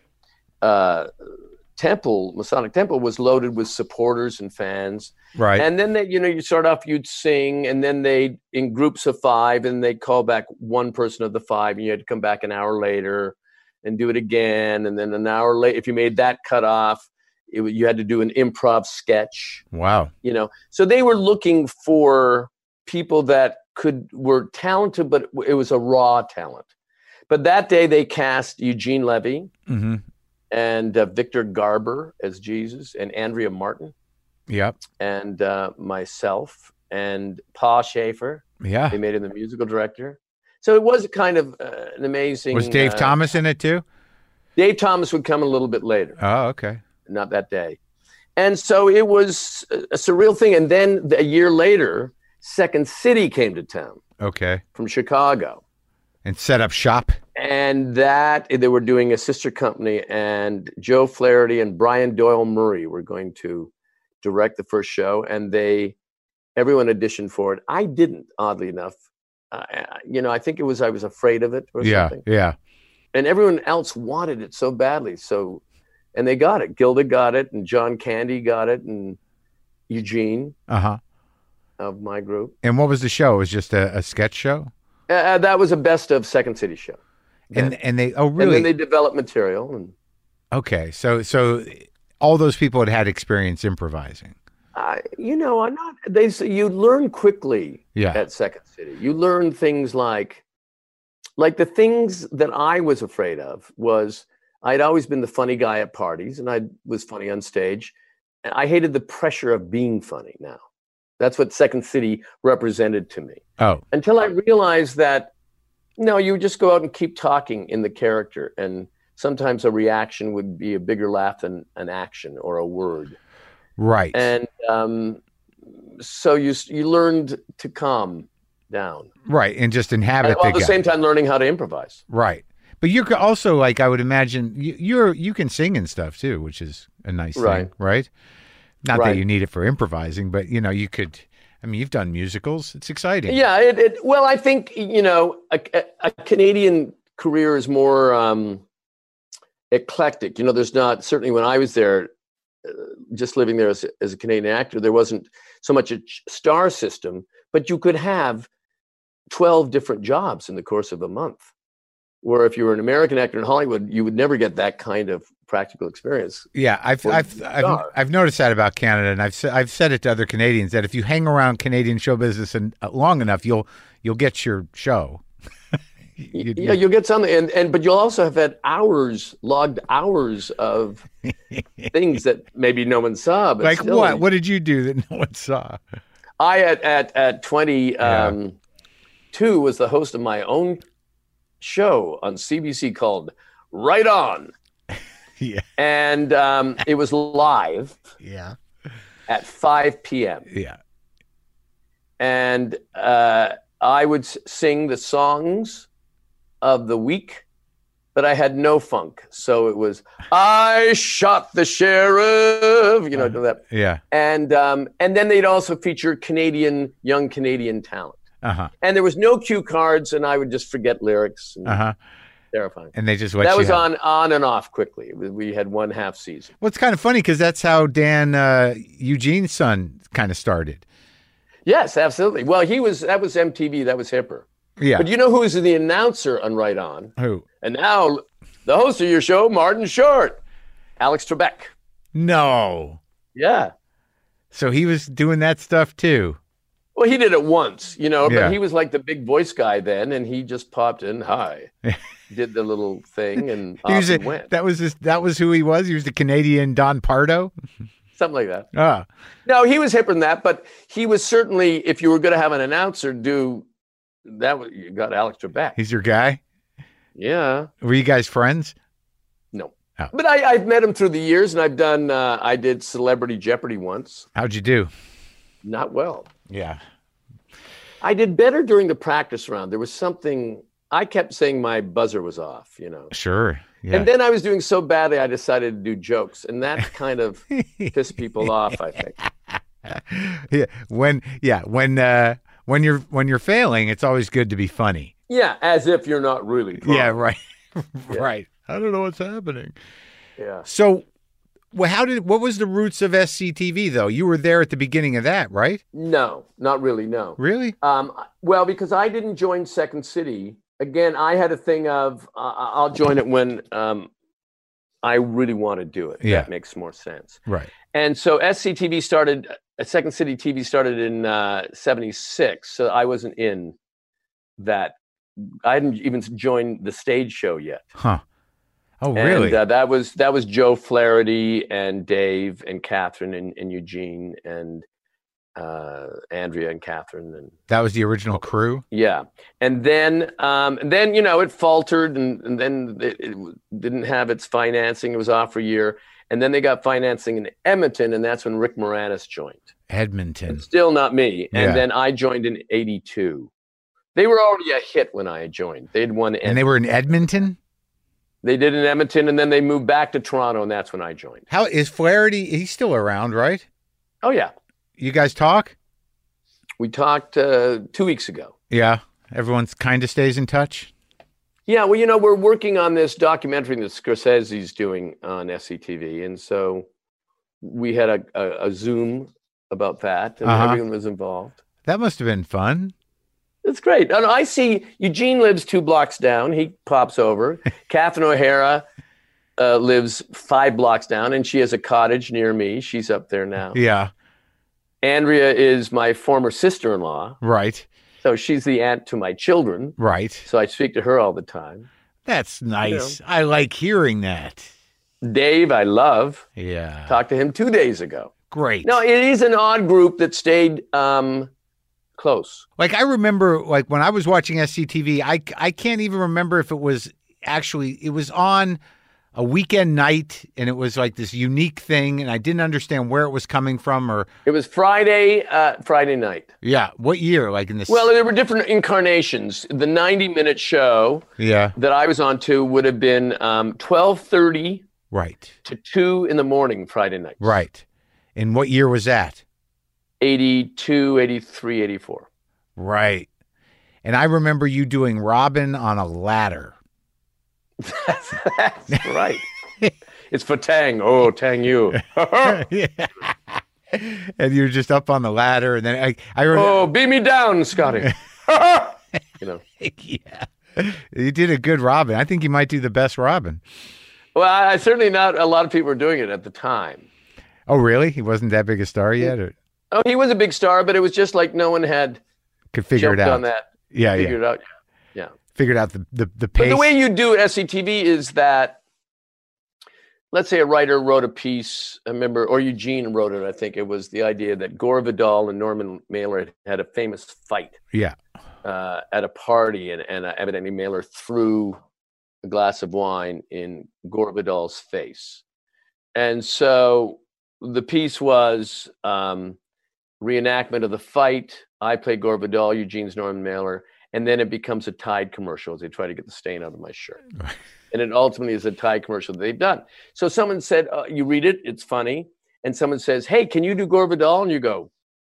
temple, Masonic Temple, was loaded with supporters and fans. Right. And then you start off, you'd sing, and then they in groups of 5, and they'd call back one person of the 5, and you had to come back an hour later and do it again, and then an hour later, if you made that cut off, you had to do an improv sketch. Wow. So they were looking for people that were talented, but it was a raw talent. But that day they cast Eugene Levy and Victor Garber as Jesus, and Andrea Martin. Yep. And myself and Paul Schaefer. Yeah. They made him the musical director. So it was kind of an amazing. Was Dave Thomas in it too? Dave Thomas would come a little bit later. Oh, okay. Not that day. And so it was a surreal thing. And then a year later, Second City came to town. Okay. From Chicago. And set up shop. And they were doing a sister company, and Joe Flaherty and Brian Doyle Murray were going to direct the first show, and everyone auditioned for it. I didn't, oddly enough. I think I was afraid of it or something. Yeah. And everyone else wanted it so badly. So, and they got it. Gilda got it, and John Candy got it, and Eugene of my group. And what was the show? It was just a sketch show? That was a best of Second City show. And they really? And then they developed material. And okay, so all those people had experience improvising. I'm not. They say you learn quickly. Yeah. At Second City, you learn things like the things that I was afraid of was I'd always been the funny guy at parties, and I was funny on stage. And I hated the pressure of being funny. Now, that's what Second City represented to me. Oh. Until I realized that no, you just go out and keep talking in the character, and sometimes a reaction would be a bigger laugh than an action or a word. Right. And so you learned to calm down. Right. And just inhabit at the same time learning how to improvise. Right. But you're also like, I would imagine you can sing and stuff too, which is a nice thing, right? Not that you need it for improvising, but you could, you've done musicals. It's exciting. Yeah. Well, I think, a Canadian career is more eclectic. There's not, certainly when I was there, just living there as a Canadian actor, there wasn't so much a star system, but you could have 12 different jobs in the course of a month. Where if you were an American actor in Hollywood, you would never get that kind of practical experience. Yeah, I've noticed that about Canada, and I've said it to other Canadians that if you hang around Canadian show business long enough, you'll get your show. You'll get something, but you'll also have had logged hours of things that maybe no one saw. But like still, what? What did you do that no one saw? I at 22 was the host of my own show on CBC called Right On. Yeah, and it was live. Yeah, at 5 p.m. Yeah, and I would sing the songs of the week but I had no funk. So it was, I shot the sheriff, you know, that. Yeah. And then they'd also feature young Canadian talent. Uh-huh. And there was no cue cards, and I would just forget lyrics. Uh-huh. Terrifying. And they just let that you was have. on and off quickly. We had one half season. Well, it's kind of funny because that's how Dan Eugene's son kind of started. Yes, absolutely. Well, that was MTV. That was hipper. Yeah. But you know who's the announcer on Right On? Who? And now the host of your show, Martin Short, Alex Trebek. No. Yeah. So he was doing that stuff too. Well, he did it once, you know, Yeah. but he was like the big voice guy then, and he just popped in, hi, did the little thing, and off he went. That was who he was? He was the Canadian Don Pardo? Something like that. Ah. No, he was hipper than that, but he was certainly, if you were going to have an announcer do that, you got Alex Trebek. He's your guy? Yeah. Were you guys friends? No. Oh. But I've met him through the years, and I did Celebrity Jeopardy once. How'd you do? Not well. Yeah. I did better during the practice round. There was something, I kept saying my buzzer was off, you know. Sure. Yeah. And then I was doing so badly, I decided to do jokes, and that kind of pissed people off, I think. When you're failing, it's always good to be funny. Yeah, as if you're not really trying. Yeah, right. Yeah. Right. I don't know what's happening. Yeah. So, what was the roots of SCTV though? You were there at the beginning of that, right? No, not really. No. Really? Well, because I didn't join Second City. Again, I had a thing of I'll join it when I really want to do it. Yeah. That makes more sense. Right. And so SCTV started. Second City TV started in '76, so I wasn't in that. I hadn't even joined the stage show yet. Huh. Oh, really? And that was Joe Flaherty and Dave and Catherine and Eugene and Andrea and Catherine, and that was the original crew. yeah. And then you know it faltered, and then it didn't have its financing. It was off for a year, and then they got financing in Edmonton, and that's when Rick Moranis joined. Edmonton. But still not me. And Yeah. then I joined in '82. They were already a hit when I joined. They'd won, And they were in Edmonton? They did in Edmonton, and then they moved back to Toronto, and that's when I joined. How is Flaherty? He's still around, right? Oh yeah, You guys talk? we talked 2 weeks ago. Yeah. Everyone's kind of stays in touch. Yeah, well, you know, we're working on this documentary that Scorsese's doing on SCTV, and so we had a Zoom about that, and everyone was involved. That must have been fun. It's great. And I see Eugene lives 2 blocks down. He pops over. Catherine O'Hara lives 5 blocks down, and she has a cottage near me. She's up there now. Yeah. Andrea is my former sister-in-law, Right. so she's the aunt to my children. Right. So I speak to her all the time. That's nice. I like hearing that. Dave, I love. Yeah. Talked to him 2 days ago. Great. No, it is an odd group that stayed close. Like I remember, like when I was watching SCTV, I can't even remember if it was on a weekend night, and it was like this unique thing, and I didn't understand where it was coming from, or It was Friday night. yeah, what year? Like in this? Well, there were different incarnations. The 90-minute show yeah, that I was on to would have been 12:30 right, to 2 in the morning Friday night. right. And what year was that? 82, 83, 84. Right. And I remember you doing Robin on a ladder. That's right. It's for Tang. Oh, Tang you. Yeah. And you're just up on the ladder, and then I remember. Oh, beat me down, Scotty. You know. Yeah. You did a good Robin. I think you might do the best Robin. Well, I certainly not. A lot of people were doing it at the time. Oh, really? He wasn't that big a star yet? Or Oh, he was a big star, but it was just like no one had could figure it jumped out. on that. Yeah, Figured yeah. it out. Yeah. Figured out the But pace. the way you do SCTV is that, let's say a writer wrote a piece, I remember, or Eugene wrote it, I think it was the idea that Gore Vidal and Norman Mailer had a famous fight Yeah. at a party, and evidently Mailer threw a glass of wine in Gore Vidal's face. And so the piece was reenactment of the fight. I played Gore Vidal, Eugene's Norman Mailer. And then it becomes a Tide commercial as they try to get the stain out of my shirt. And it ultimately is a Tide commercial that they've done. So someone said, you read it, it's funny. And someone says, hey, can you do Gore Vidal? And you go,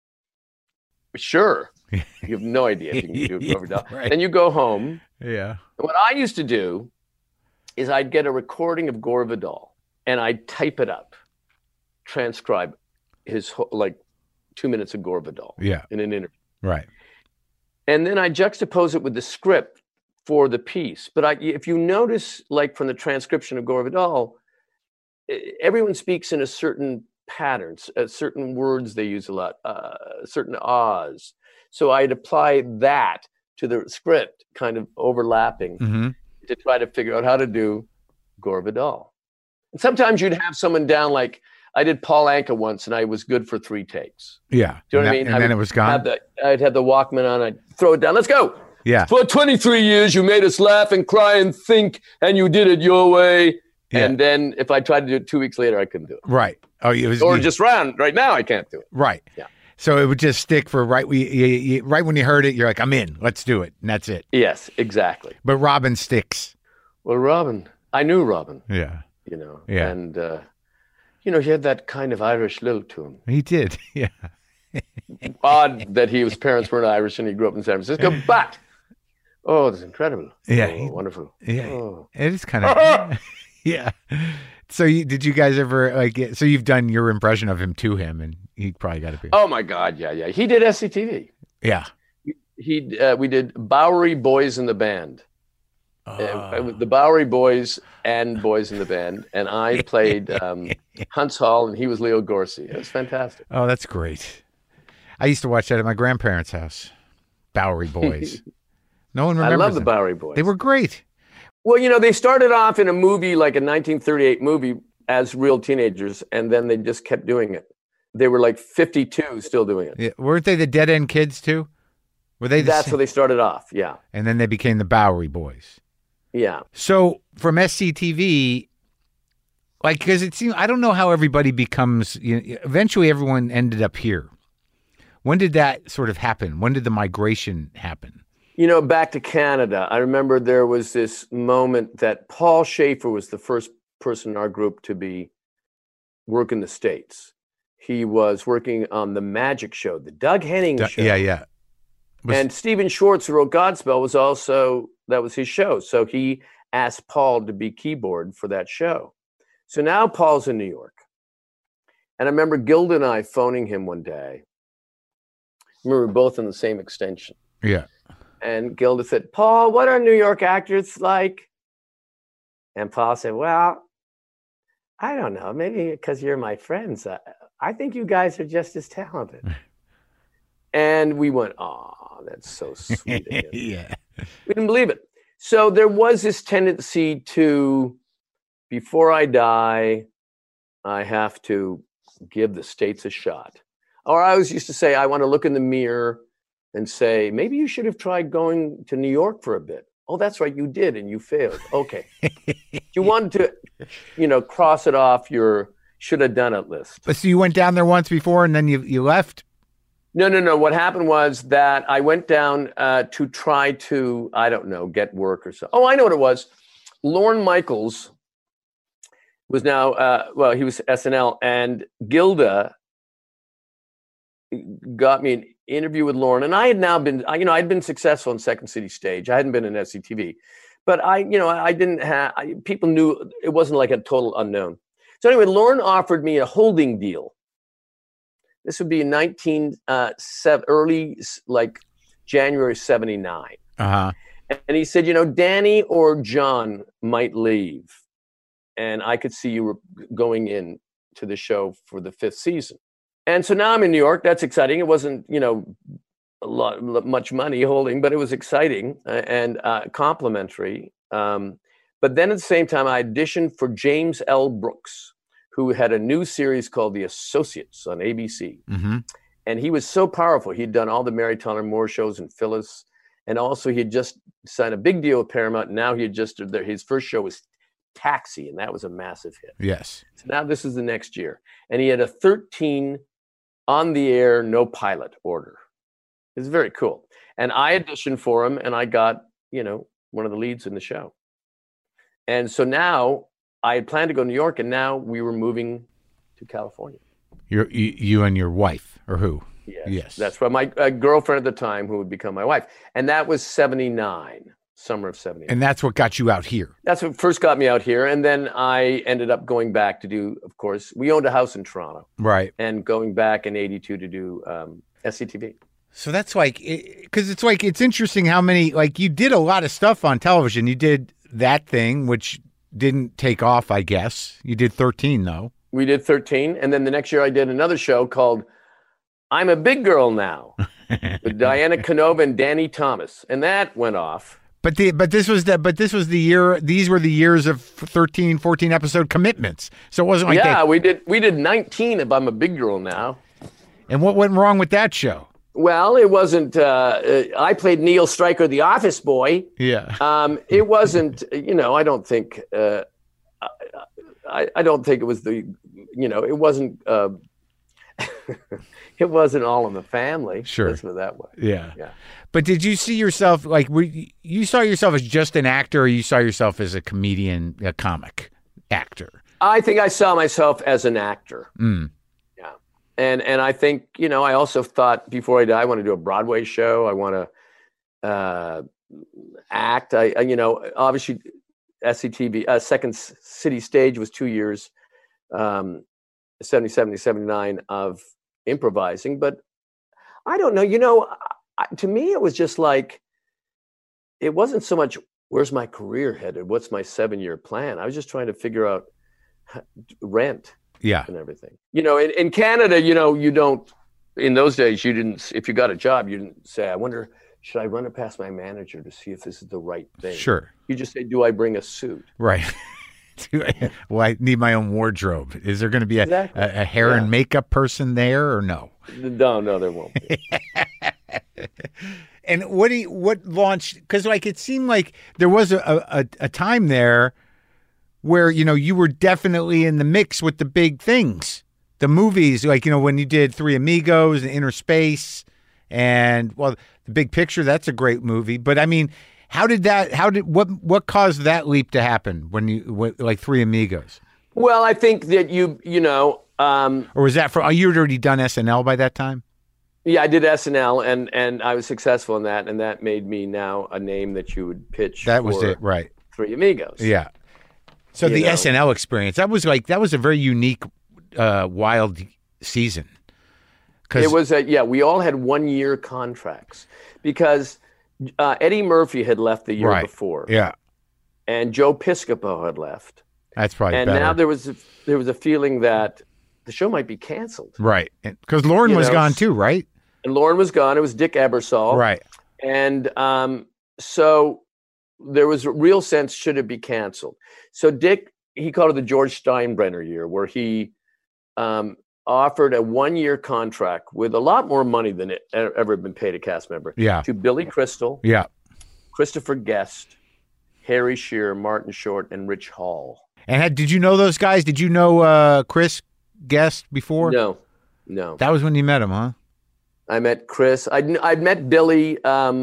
sure. You have no idea if you can do Gore Vidal. Right. Then you go home. Yeah. And what I used to do is I'd get a recording of Gore Vidal and I'd type it up, transcribe his like 2 minutes of Gore Vidal in an interview. Right. And then I juxtapose it with the script for the piece. But if you notice, like from the transcription of Gore Vidal, everyone speaks in a certain pattern, certain words they use a lot, certain ahs. So I'd apply that to the script, kind of overlapping, to try to figure out how to do Gore Vidal. And sometimes you'd have someone down, like I did Paul Anka once, and I was good for 3 takes. Yeah. Do you know what I mean? And then it was gone? I'd have the Walkman on, I'd throw it down. Let's go. Yeah. For 23 years, you made us laugh and cry and think, and you did it your way. Yeah. And then if I tried to do it 2 weeks later, I couldn't do it. Right. Oh, it was, just right now, I can't do it. Right. Yeah. So it would just stick for right when you heard it, you're like, I'm in. Let's do it. And that's it. Yes, exactly. But Robin sticks. Well, Robin, I knew Robin. Yeah. You know. Yeah. And, he had that kind of Irish lilt to him. He did. Yeah. Odd that his parents weren't Irish and he grew up in San Francisco, but that's incredible. Yeah. Wonderful. Yeah. Oh. It is kind of. Yeah. So did you guys ever so you've done your impression of him to him, and he probably got to be. Oh my God. Yeah. Yeah. He did SCTV. Yeah. We did Bowery Boys in the Band. The Bowery Boys and Boys in the Band, and I played Hunts Hall, and he was Leo Gorcey. It was fantastic. Oh, that's great. I used to watch that at my grandparents' house. Bowery Boys. No one remembers. I love the them. Bowery Boys. They were great. Well, they started off in a movie, like a 1938 movie, as real teenagers, and then they just kept doing it. They were like 52 still doing it. Yeah. Weren't they the Dead End Kids too? Were they? That's where they started off. Yeah. And then they became the Bowery Boys. Yeah. So from SCTV, because it seems, I don't know how everybody becomes, eventually everyone ended up here. When did that sort of happen? When did the migration happen? Back to Canada, I remember there was this moment that Paul Schaefer was the first person in our group to work in the States. He was working on the Magic Show, the Doug Henning show. Yeah, yeah. And Stephen Schwartz, who wrote Godspell, that was his show. So he asked Paul to be keyboard for that show. So now Paul's in New York. And I remember Gilda and I phoning him one day. We were both in the same extension. Yeah. And Gilda said, Paul, what are New York actors like? And Paul said, well, I don't know. Maybe because you're my friends. I think you guys are just as talented. And we went, oh, that's so sweet. Yeah. We didn't believe it. So there was this tendency to, before I die, I have to give the States a shot. Or I always used to say, I want to look in the mirror and say, maybe you should have tried going to New York for a bit. Oh, that's right, you did, and you failed. Okay. You wanted to, cross it off your should have done it list. But so you went down there once before and then you left? No. What happened was that I went down to try to, I don't know, get work or so. Oh, I know what it was. Lorne Michaels was now, he was SNL, and Gilda got me an interview with Lorne. And I had now been, I'd been successful in Second City Stage. I hadn't been in SCTV. But I didn't have, people knew it wasn't like a total unknown. So anyway, Lorne offered me a holding deal. This would be in early, like January 79. Uh-huh. And he said, Danny or John might leave. And I could see you going in to the show for the 5th season. And so now I'm in New York. That's exciting. It wasn't, much money holding, but it was exciting and complimentary. But then at the same time, I auditioned for James L. Brooks, who had a new series called The Associates on ABC. Mm-hmm. And he was so powerful. He'd done all the Mary Tyler Moore shows and Phyllis. And also he had just signed a big deal with Paramount. And now he had just, his first show was Taxi, and that was a massive hit. Yes. So now this is the next year. And he had a 13 on the air, no pilot order. It's very cool. And I auditioned for him, and I got, one of the leads in the show. And so now I had planned to go to New York, and now we were moving to California. You and your wife, or who? Yes. That's what my girlfriend at the time, who would become my wife. And that was 79, summer of 79. And that's what got you out here. That's what first got me out here. And then I ended up going back to do, of course, we owned a house in Toronto. Right. And going back in 82 to do SCTV. So that's like, because it's interesting how many, like, you did a lot of stuff on television. You did that thing, which didn't take off, I guess. You did 13, though. We did 13. And then the next year I did another show called I'm a Big Girl Now with Diana Canova and Danny Thomas. And that went off. But this was the year, these were the years of 13, 14 episode commitments. So it wasn't like we did 19 of I'm a Big Girl Now. And what went wrong with that show? Well, it wasn't, I played Neil Stryker, the office boy. Yeah. It wasn't, I don't think, I don't think it was it wasn't, it wasn't All in the Family. Sure. Let's put it that way. Yeah. But did you see yourself, like, you saw yourself as just an actor, or you saw yourself as a comedian, a comic actor? I think I saw myself as an actor. Mm. Yeah. And I think, I also thought before I die, I want to do a Broadway show. I want to act. Obviously SCTV, Second City Stage was 2 years, 77 to 79 of improvising. But I don't know, to me, it was just like, it wasn't so much, where's my career headed? What's my 7-year plan? I was just trying to figure out rent. Yeah. And everything. In Canada, you don't, in those days, you didn't, if you got a job, you didn't say, I wonder, should I run it past my manager to see if this is the right thing? Sure. You just say, do I bring a suit? Right. Well, I need my own wardrobe. Is there going to be a hair and makeup person there, or no? No, there won't be. And what launched, because like it seemed like there was a time there where, you were definitely in the mix with the big things, the movies, like, when you did Three Amigos and Inner Space and, well, The Big Picture, that's a great movie. But I mean, what caused that leap to happen when like Three Amigos? Well, I think that or was that you had already done SNL by that time? Yeah, I did SNL and I was successful in that. And that made me now a name that you would pitch. That was it, right? Three Amigos. Yeah. So the SNL experience, that was a very unique, wild season. It was we all had 1-year contracts because Eddie Murphy had left the year before. Yeah. And Joe Piscopo had left. That's probably and better. Now there was a feeling that the show might be canceled. Right. Because Lauren was gone too, right? And Lauren was gone. It was Dick Ebersol. Right. And so there was a real sense, should it be canceled? So Dick, he called it the George Steinbrenner year, where he offered a 1-year contract with a lot more money than it ever been paid a cast member. Yeah. To Billy Crystal. Yeah. Christopher Guest, Harry Shearer, Martin Short, and Rich Hall. And did you know those guys? Did you know Chris Guest before? No. That was when you met him, huh? I met Chris. I'd met Billy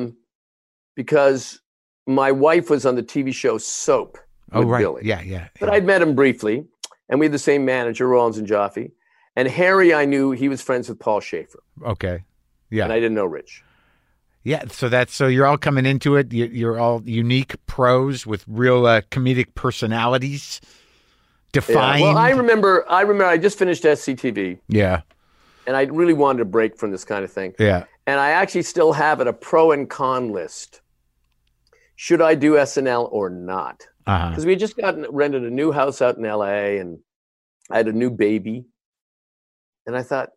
because my wife was on the TV show Soap with Billy. Yeah. But I'd met him briefly, and we had the same manager, Rollins and Jaffe. And Harry, I knew he was friends with Paul Schaefer. Okay. Yeah. And I didn't know Rich. Yeah, so you're all coming into it. You're all unique pros with real comedic personalities. Defined. Yeah. Well, I remember. I just finished SCTV. Yeah. And I really wanted a break from this kind of thing. Yeah. And I actually still have it, a pro and con list. Should I do SNL or not? Because we just rented a new house out in LA, and I had a new baby, and I thought,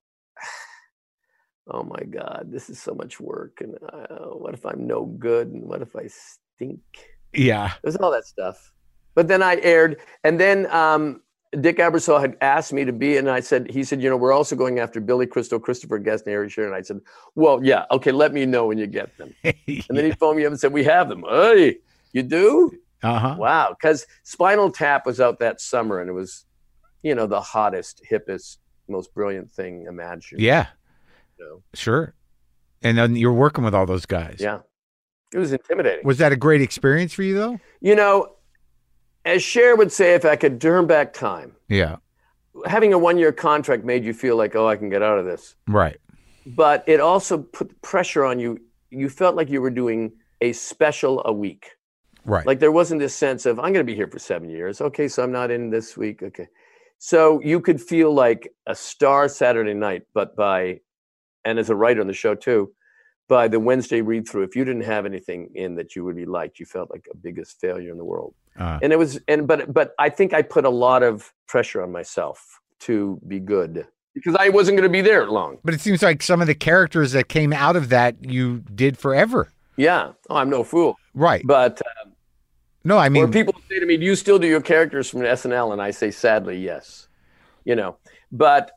oh my God, this is so much work. And what if I'm no good? And what if I stink? Yeah. There's all that stuff. But then I aired. And then Dick Ebersol had asked me to be. And he said, we're also going after Billy Crystal, Christopher Guest, and Harry Shearer. And I said, well, yeah, okay, let me know when you get them. And then he phoned me up and said, we have them. Hey, you do? Wow. Because Spinal Tap was out that summer. And it was, the hottest, hippest, most brilliant thing imagined. Yeah. Sure. And then you're working with all those guys. Yeah. It was intimidating. Was that a great experience for you, though? You know, as Cher would say, if I could turn back time, Yeah. having a 1-year contract made you feel like, oh, I can get out of this. Right. But it also put pressure on you. You felt like you were doing a special a week. Right. Like there wasn't this sense of, I'm going to be here for 7 years. Okay, so I'm not in this week. Okay. So you could feel like a star Saturday night, and as a writer on the show too, by the Wednesday read through, if you didn't have anything in that you would be liked, you felt like a biggest failure in the world. And it was, but I think I put a lot of pressure on myself to be good because I wasn't going to be there long. But it seems like some of the characters that came out of that you did forever. Yeah. Oh, I'm no fool. Right. But no, I mean, or people say to me, do you still do your characters from SNL? And I say, sadly, yes. But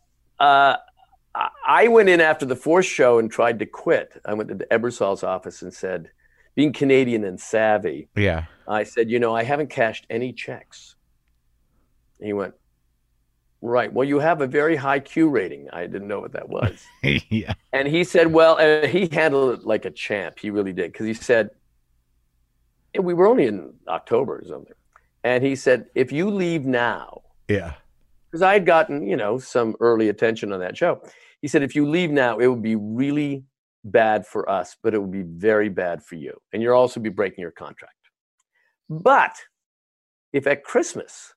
I went in after the fourth show and tried to quit. I went to Ebersol's office and said, being Canadian and savvy, yeah. I said, I haven't cashed any checks. And he went, right. Well, you have a very high Q rating. I didn't know what that was. Yeah. And he said, well, he handled it like a champ. He really did. Because he said, and we were only in October or something. And he said, if you leave now, yeah, because I had gotten, some early attention on that show. He said, if you leave now, it would be really bad for us, but it would be very bad for you. And you'll also be breaking your contract. But if at Christmas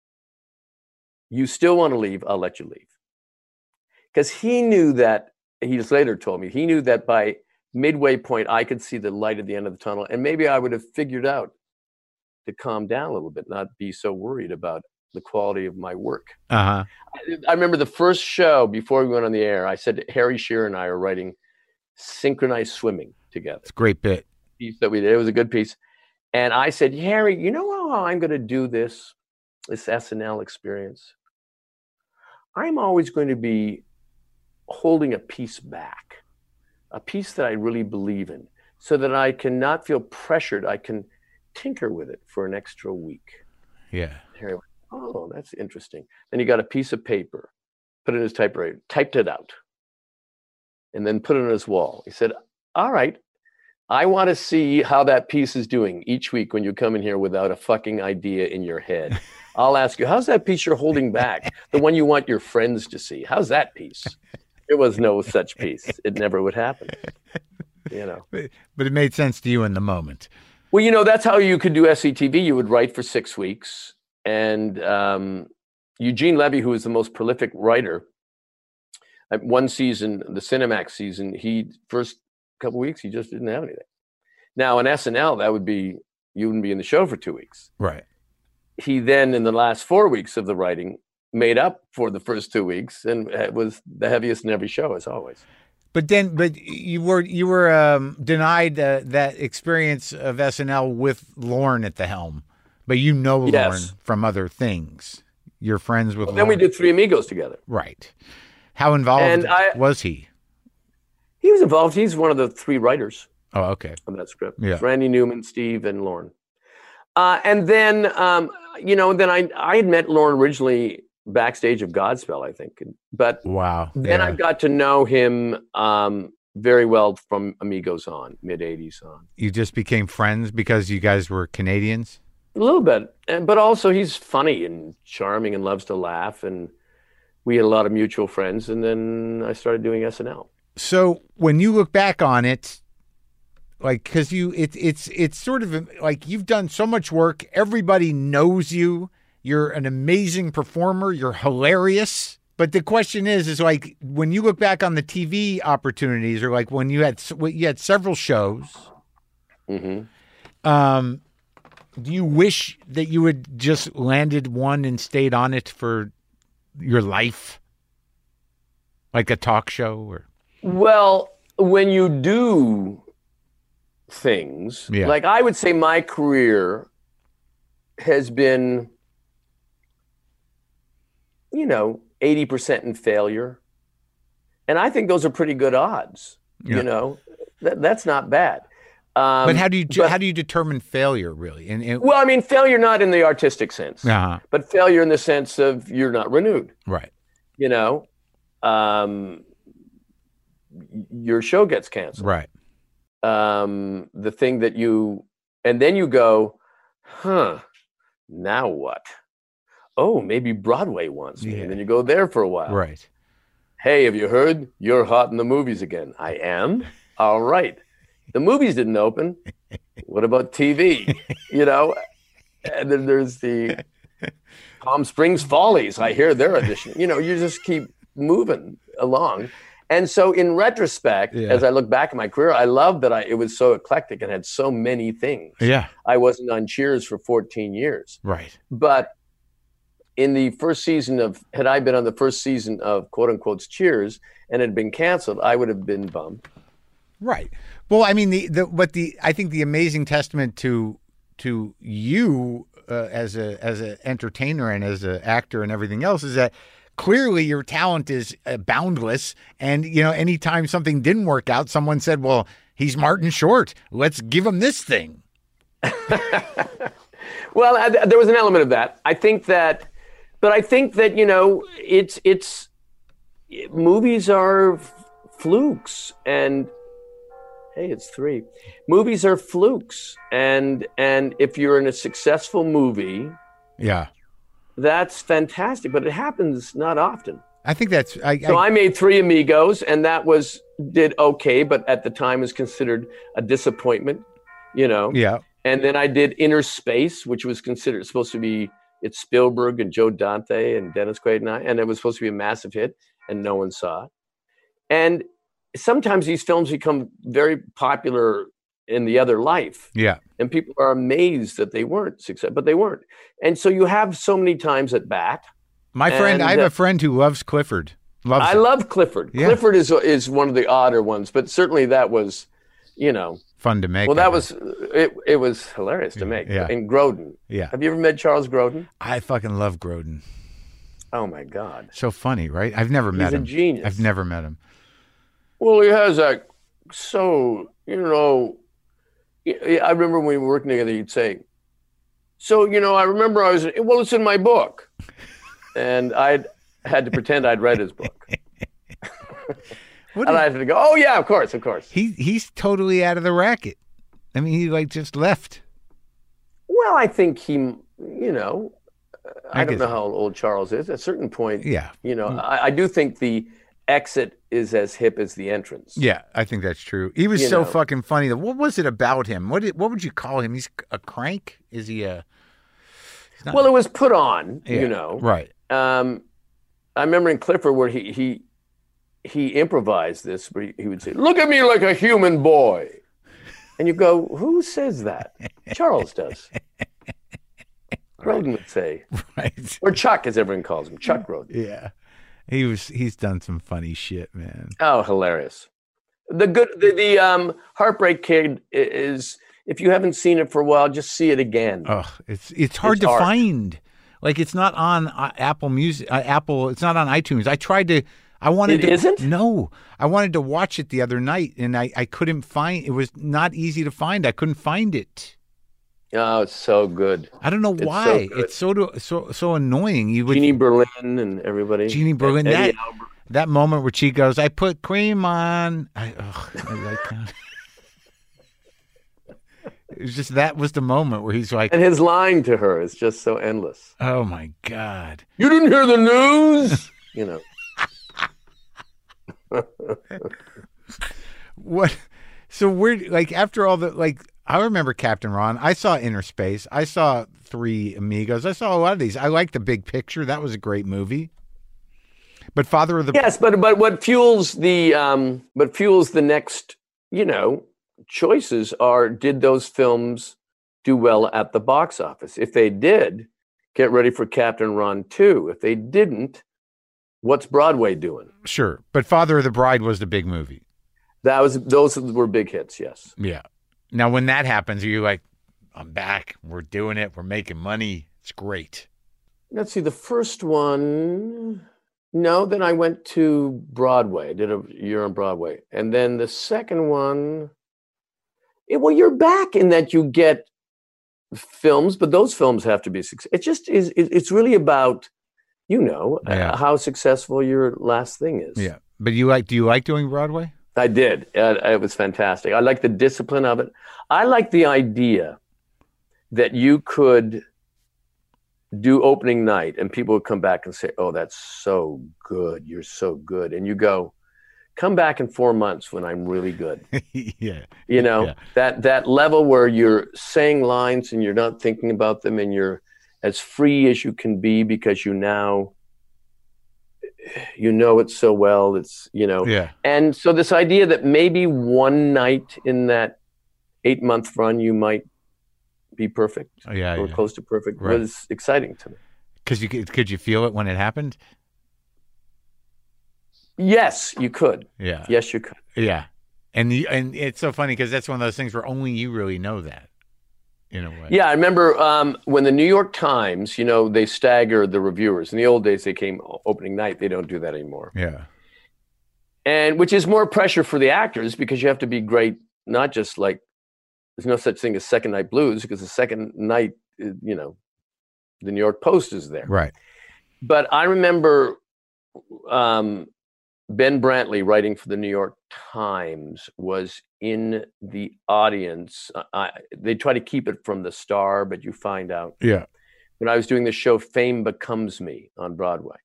you still want to leave, I'll let you leave. Because he knew that, he just later told me, he knew that by midway point, I could see the light at the end of the tunnel. And maybe I would have figured out to calm down a little bit, not be so worried about the quality of my work. Uh-huh. I remember the first show before we went on the air, I said, Harry Shearer and I are writing Synchronized Swimming together. It's a great bit. Piece that we did. It was a good piece. And I said, Harry, you know how I'm going to do this SNL experience? I'm always going to be holding a piece back, a piece that I really believe in, so that I can not feel pressured. I can tinker with it for an extra week. Yeah. Harry went, oh, that's interesting. Then he got a piece of paper, put it in his typewriter, typed it out, and then put it on his wall. He said, all right, I want to see how that piece is doing each week when you come in here without a fucking idea in your head. I'll ask you, how's that piece you're holding back? The one you want your friends to see. How's that piece? There was no such piece. It never would happen. But it made sense to you in the moment. Well, that's how you could do SCTV. You would write for 6 weeks. And Eugene Levy, who is the most prolific writer, at one season, the Cinemax season, first couple of weeks, he just didn't have anything. Now, in SNL, you wouldn't be in the show for 2 weeks. Right. He then, in the last 4 weeks of the writing, made up for the first 2 weeks, and it was the heaviest in every show, as always. But you were denied that experience of SNL with Lorne at the helm. But Lorne Yes. from other things. You're friends with Lorne. Then we did Three Amigos together. Right. How involved was he? He was involved. He's one of the 3 writers. Oh, okay. On that script. Yeah. Randy Newman, Steve, and Lorne. And then, then I had met Lorne originally backstage of Godspell, I think. But wow. Then I got to know him very well from Amigos on, mid-'80s on. You just became friends because you guys were Canadians? A little bit. But also he's funny and charming and loves to laugh. And we had a lot of mutual friends. And then I started doing SNL. So when you look back on it, like, because it's sort of like you've done so much work. Everybody knows you. You're an amazing performer. You're hilarious. But the question is like, when you look back on the TV opportunities, or like when you had several shows, Mm-hmm. Do you wish that you had just landed one and stayed on it for your life? Like a talk show? Or Well, when you do things, like I would say my career has been, 80% in failure. And I think those are pretty good odds. That's not bad. But how do you determine failure, really? Well, I mean, failure not in the artistic sense, uh-huh. but failure in the sense of you're not renewed. Right. your show gets canceled. Right. The thing that and then you go, now what? Oh, maybe Broadway wants me. Yeah. And then you go there for a while. Right. Hey, have you heard? You're hot in the movies again. I am? All right. The movies didn't open. What about TV? And then there's the Palm Springs Follies. I hear they're auditioning. You just keep moving along. And so in retrospect, as I look back at my career, I love that it was so eclectic and had so many things. Yeah. I wasn't on Cheers for 14 years. Right. But in the first season had I been on the first season of quote unquote Cheers and had been canceled, I would have been bummed. Right. Well, I mean, I think the amazing testament to you as a entertainer and as an actor and everything else is that clearly your talent is boundless. And, anytime something didn't work out, someone said, well, he's Martin Short. Let's give him this thing. Well, there was an element of that. I think that it's movies are flukes, and hey, it's 3. Movies are flukes, and if you're in a successful movie, that's fantastic. But it happens not often. I think that's. So I made 3 Amigos, and that did okay, but at the time was considered a disappointment. Yeah. And then I did Inner Space, which was supposed to be. It's Spielberg and Joe Dante and Dennis Quaid and it was supposed to be a massive hit, and no one saw it. And sometimes these films become very popular in the other life. Yeah. And people are amazed that they weren't successful, but they weren't. And so you have so many times at bat. My friend, I have a friend who loves Clifford. I love Clifford. Yeah. Clifford is one of the odder ones, but certainly that was, fun to make. Well, that was it was hilarious to make. Yeah. In Grodin. Yeah. Have you ever met Charles Grodin? I fucking love Grodin. Oh my God. So funny, right? I've never met him. He's a genius. I've never met him. Well, he has that. So I remember when we were working together, he'd say, "So I remember it's in my book," and I had to pretend I'd read his book. And I had to go, oh yeah, of course. He's totally out of the racket. I mean, he just left. Well, I think he, I don't know how old Charles is. At a certain point, I do think the exit is as hip as the entrance. Yeah, I think that's true. He was so fucking funny. What was it about him? What would you call him? He's a crank? Is he a? Well, it was put on. Right. I remember in Clifford where he improvised this, where he would say, "Look at me like a human boy," and you go, "Who says that?" Charles does. Grodin would say, right, or Chuck, as everyone calls him, Chuck Grodin. Yeah, he's done some funny shit, man. Oh, hilarious! The Heartbreak Kid is, if you haven't seen it for a while, just see it again. Oh, it's hard to find. Like, it's not on Apple Music. It's not on iTunes. I tried to. Isn't? No, I wanted to watch it the other night, and I couldn't find. It was not easy to find. I couldn't find it. Oh, it's so good. I don't know why. It's so annoying. Jeannie Berlin and everybody. Jeannie Berlin. That moment where she goes, "I put cream on." I like that. It was just, that was the moment where he's like, and his line to her is just so endless. Oh my God! You didn't hear the news, What? So we're like, after all the, I remember Captain Ron. I saw Inner Space. I saw 3 Amigos. I saw a lot of these. I like The Big Picture. That was a great movie. But Father of the but what fuels the next choices are, did those films do well at the box office? If they did, get ready for Captain Ron 2. If they didn't, what's Broadway doing? Sure, but Father of the Bride was the big movie. Those were big hits, yes. Yeah. Now, when that happens, are you like, I'm back, we're doing it, we're making money, it's great? Let's see, the first one, no, then I went to Broadway, did a year on Broadway. And then the second one, well, you're back in that you get films, but those films have to be successful. It just is, it's really about, how successful your last thing is. Yeah. But do you like doing Broadway? I did. It was fantastic. I like the discipline of it. I like the idea that you could do opening night and people would come back and say, "Oh, that's so good. You're so good." And you go, "Come back in 4 months when I'm really good." Yeah. You know, Yeah. that level where you're saying lines and you're not thinking about them and you're as free as you can be because you know it so well. It's, Yeah. and so this idea that maybe one night in that 8-month run you might be perfect or close to perfect was exciting to me. Because could you feel it when it happened? Yes, you could. Yeah. Yes, you could. Yeah. And it's so funny because that's one of those things where only you really know that, in a way. Yeah, I remember when the New York Times, they stagger the reviewers. In the old days, they came opening night. They don't do that anymore. Yeah. And which is more pressure for the actors because you have to be great, not just like, there's no such thing as second night blues because the second night, the New York Post is there. Right. But I remember Ben Brantley, writing for the New York Times, was in the audience. They try to keep it from the star, but you find out. Yeah. When I was doing the show Fame Becomes Me on Broadway,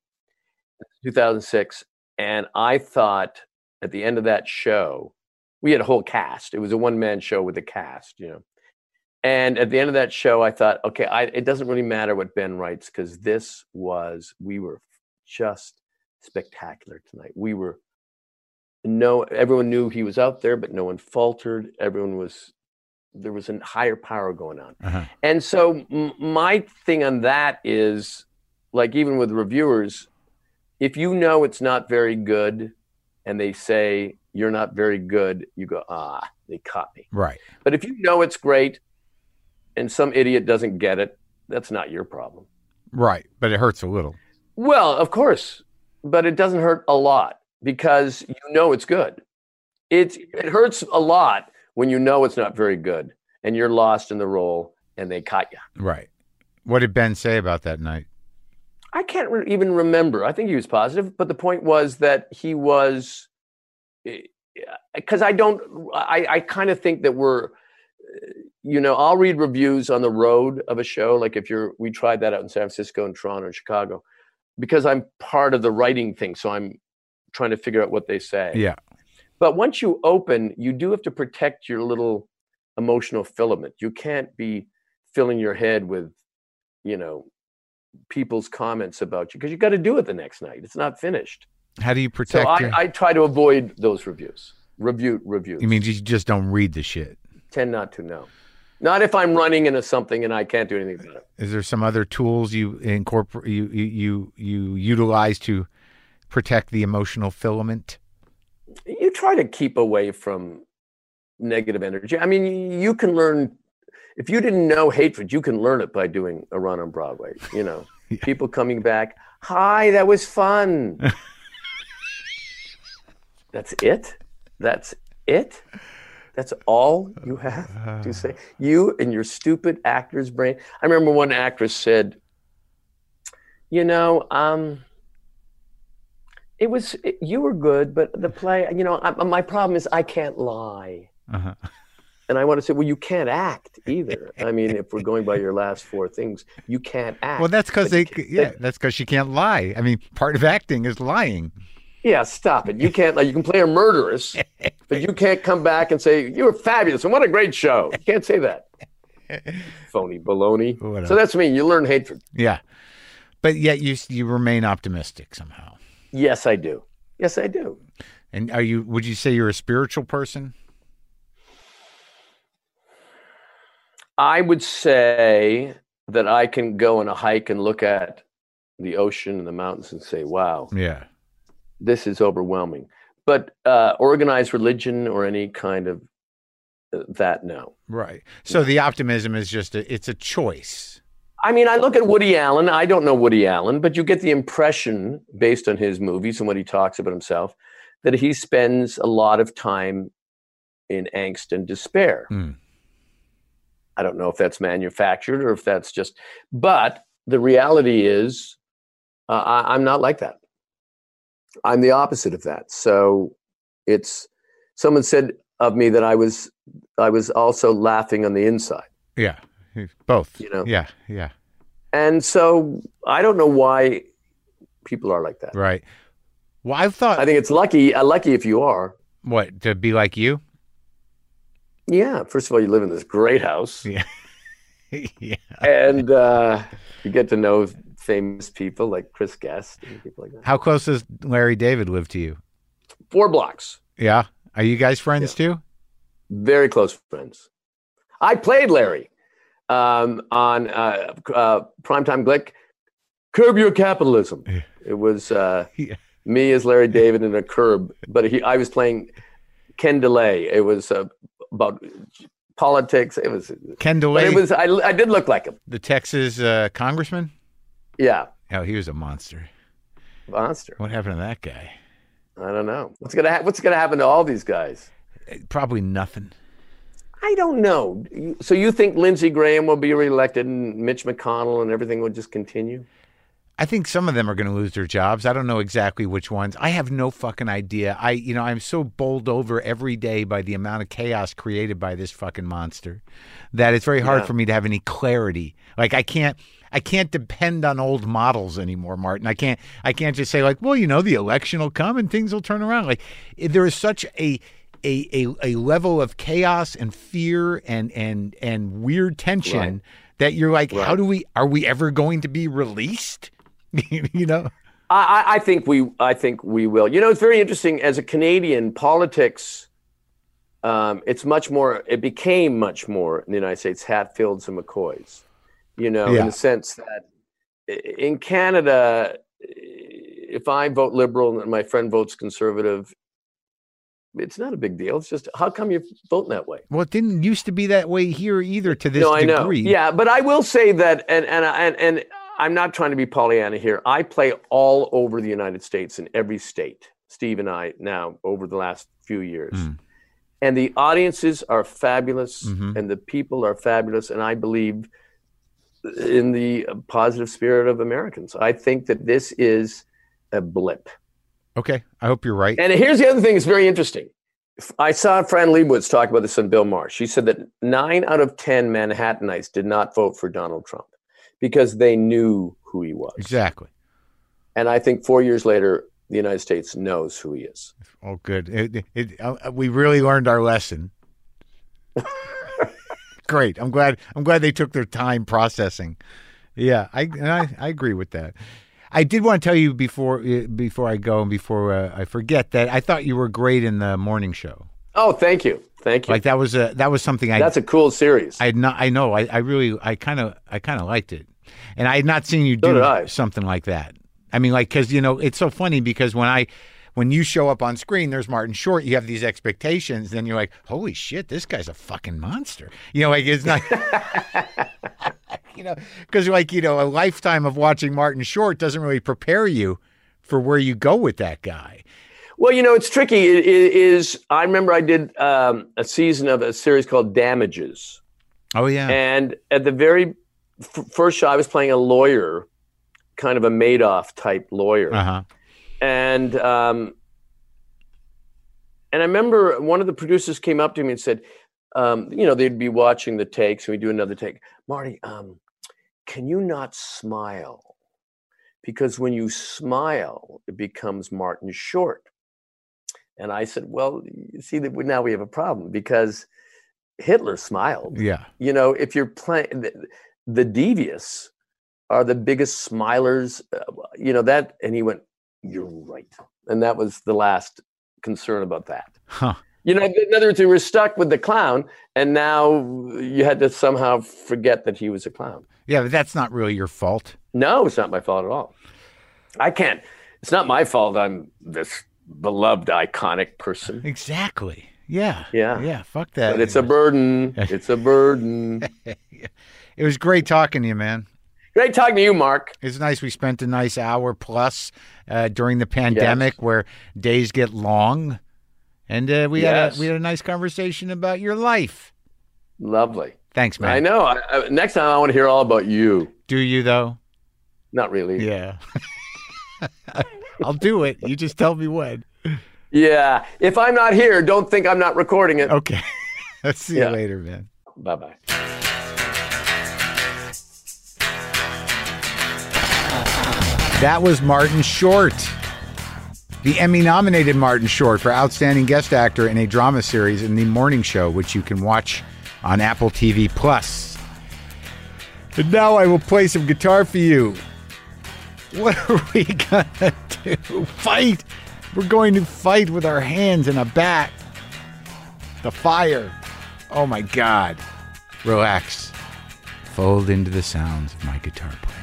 2006, and I thought at the end of that show, we had a whole cast. It was a one-man show with a cast, And at the end of that show, I thought, okay, it doesn't really matter what Ben writes because we were just spectacular tonight. Everyone knew he was out there, but no one faltered. There was a higher power going on. Uh-huh. And so my thing on that is, like, even with reviewers, if you know it's not very good and they say you're not very good, you go, they caught me. Right. But if you know it's great and some idiot doesn't get it, that's not your problem. Right. But it hurts a little. Well, of course, but it doesn't hurt a lot because it's good. It hurts a lot when you know it's not very good and you're lost in the role and they caught you. Right. What did Ben say about that night? I can't even remember. I think he was positive, but the point was that he was, because I kind of think that I'll read reviews on the road of a show. Like we tried that out in San Francisco and Toronto and Chicago, because I'm part of the writing thing. So I'm trying to figure out what they say. Yeah. But once you open, you do have to protect your little emotional filament. You can't be filling your head with, people's comments about you, because you got to do it the next night. It's not finished. How do you protect? So I try to avoid those reviews. Reviews. You mean you just don't read the shit? Tend not to, no. Not if I'm running into something and I can't do anything about it. Is there some other tools you incorporate, you utilize to protect the emotional filament? You try to keep away from negative energy. I mean, you can learn. If you didn't know hatred, you can learn it by doing a run on Broadway. Yeah. People coming back, "Hi, that was fun." That's it? That's it? That's all you have to say? You and your stupid actor's brain. I remember one actress said, you were good, but the play, my problem is I can't lie. Uh-huh. And I want to say, well, you can't act either. I mean, if we're going by your last four things, you can't act. Well, that's because that's because she can't lie. I mean, part of acting is lying. Yeah, stop it. You can't. You can play a murderess, but you can't come back and say you were fabulous and what a great show. You can't say that. Phony baloney. Whatever. So that's me. You learn hatred. Yeah, but yet you remain optimistic somehow. Yes, I do. Yes, I do. And would you say you're a spiritual person? I would say that I can go on a hike and look at the ocean and the mountains and say, wow. Yeah. This is overwhelming. But organized religion or any kind of that, no. Right. So the optimism is just it's a choice. I mean, I look at Woody Allen. I don't know Woody Allen, but you get the impression based on his movies and what he talks about himself that he spends a lot of time in angst and despair. Mm. I don't know if that's manufactured or if that's just, but the reality is I'm not like that. I'm the opposite of that. So it's Someone said of me that I was also laughing on the inside. Yeah. Both. You know? Yeah. Yeah. And so I don't know why people are like that. Right. Well, I think it's lucky if you are. What, to be like you? Yeah. First of all, you live in this great house. Yeah. Yeah. And you get to know famous people like Chris Guest and people like that. How close does Larry David live to you? 4 blocks. Yeah. Are you guys friends too? Very close friends. I played Larry on Primetime Glick, Curb Your Capitalism. It was me as Larry David in a Curb, but I was playing Ken DeLay. It was about politics. It was Ken DeLay. It was. I did look like him. The Texas congressman. Yeah. Oh, he was a monster. Monster. What happened to that guy? I don't know. What's gonna happen to all these guys? Probably nothing. I don't know. So you think Lindsey Graham will be reelected and Mitch McConnell and everything will just continue? I think some of them are going to lose their jobs. I don't know exactly which ones. I have no fucking idea. I'm so bowled over every day by the amount of chaos created by this fucking monster that it's very hard for me to have any clarity. Like I can't depend on old models anymore, Martin. I can't just say like, well, the election will come and things will turn around. Like there is such a level of chaos and fear and weird tension that you're like, are we ever going to be released? I think we will. It's very interesting as a Canadian politics. It became much more in the United States Hatfields and McCoys, in the sense that in Canada, if I vote Liberal and my friend votes Conservative, it's not a big deal. It's just, how come you're voting that way? Well, it didn't used to be that way here either to this degree. No, I know. Yeah, but I will say that, and I'm not trying to be Pollyanna here. I play all over the United States in every state, Steve and I now, over the last few years. And the audiences are fabulous and the people are fabulous. And I believe in the positive spirit of Americans. I think that this is a blip. Okay. I hope you're right. And here's the other thing that's very interesting. I saw Fran Lebowitz talk about this on Bill Maher. She said that 9 out of 10 Manhattanites did not vote for Donald Trump because they knew who he was. Exactly. And I think 4 years later, the United States knows who he is. Oh, good. We really learned our lesson. Great. I'm glad they took their time processing. Yeah, I agree with that. I did want to tell you before I go and before I forget that I thought you were great in the morning show. Oh, thank you. Like that was something That's a cool series. I know. I kind of liked it, and I had not seen you do something like that. I mean, like, because it's so funny because when you show up on screen, there's Martin Short. You have these expectations, then you're like, holy shit, this guy's a fucking monster. Like it's not. Because a lifetime of watching Martin Short doesn't really prepare you for where you go with that guy. Well, it's tricky. It is. I remember I did a season of a series called Damages. Oh yeah. And at the very first show, I was playing a lawyer, kind of a Madoff type lawyer. Uh-huh. And I remember one of the producers came up to me and said, they'd be watching the takes and we do another take. Marty, can you not smile? Because when you smile, it becomes Martin Short. And I said, well, you see that now we have a problem because Hitler smiled. Yeah. If you're playing the devious are the biggest smilers, that, and he went, you're right. And that was the last concern about that. Huh. In other words, you were stuck with the clown, and now you had to somehow forget that he was a clown. Yeah, but that's not really your fault. No, it's not my fault at all. It's not my fault I'm this beloved, iconic person. Exactly. Yeah. Yeah. Yeah, fuck that. But it's a burden. It's a burden. It was great talking to you, man. Great talking to you, Mark. It's nice. We spent a nice hour plus during the pandemic where days get long. And we had a nice conversation about your life. Lovely. Thanks, man. I know. Next time I want to hear all about you. Do you, though? Not really. Yeah. I'll do it. You just tell me when. Yeah. If I'm not here, don't think I'm not recording it. Okay. I'll see you later, man. Bye-bye. That was Martin Short, the Emmy-nominated Martin Short for Outstanding Guest Actor in a Drama Series in The Morning Show, which you can watch on Apple TV+. And now I will play some guitar for you. What are we gonna do? Fight! We're going to fight with our hands and a bat. The fire. Oh my God. Relax. Fold into the sounds of my guitar playing.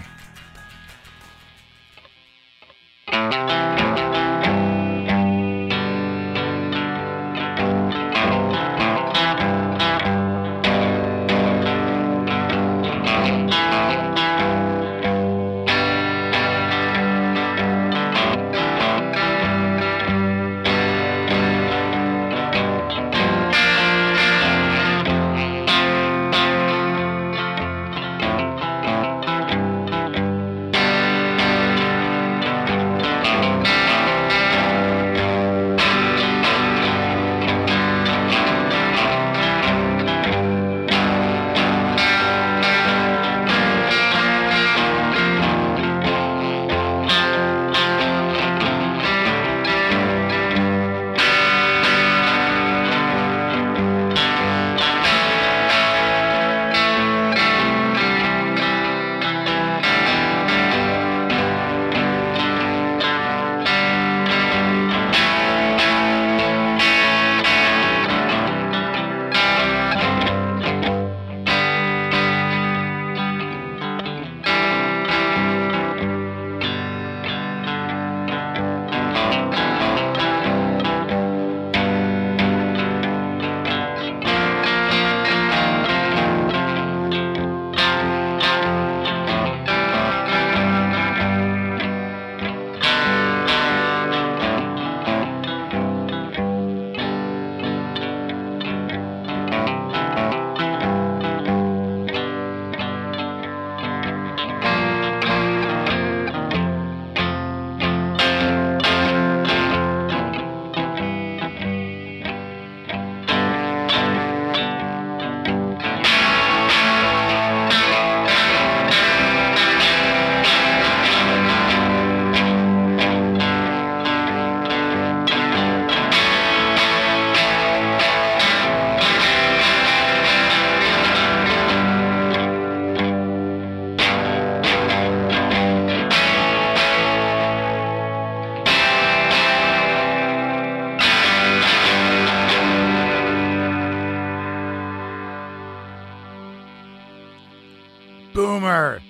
Boomer,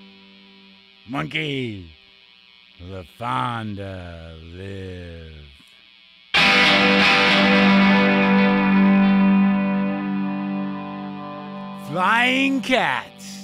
Monkey, LaFonda, live. Flying Cats.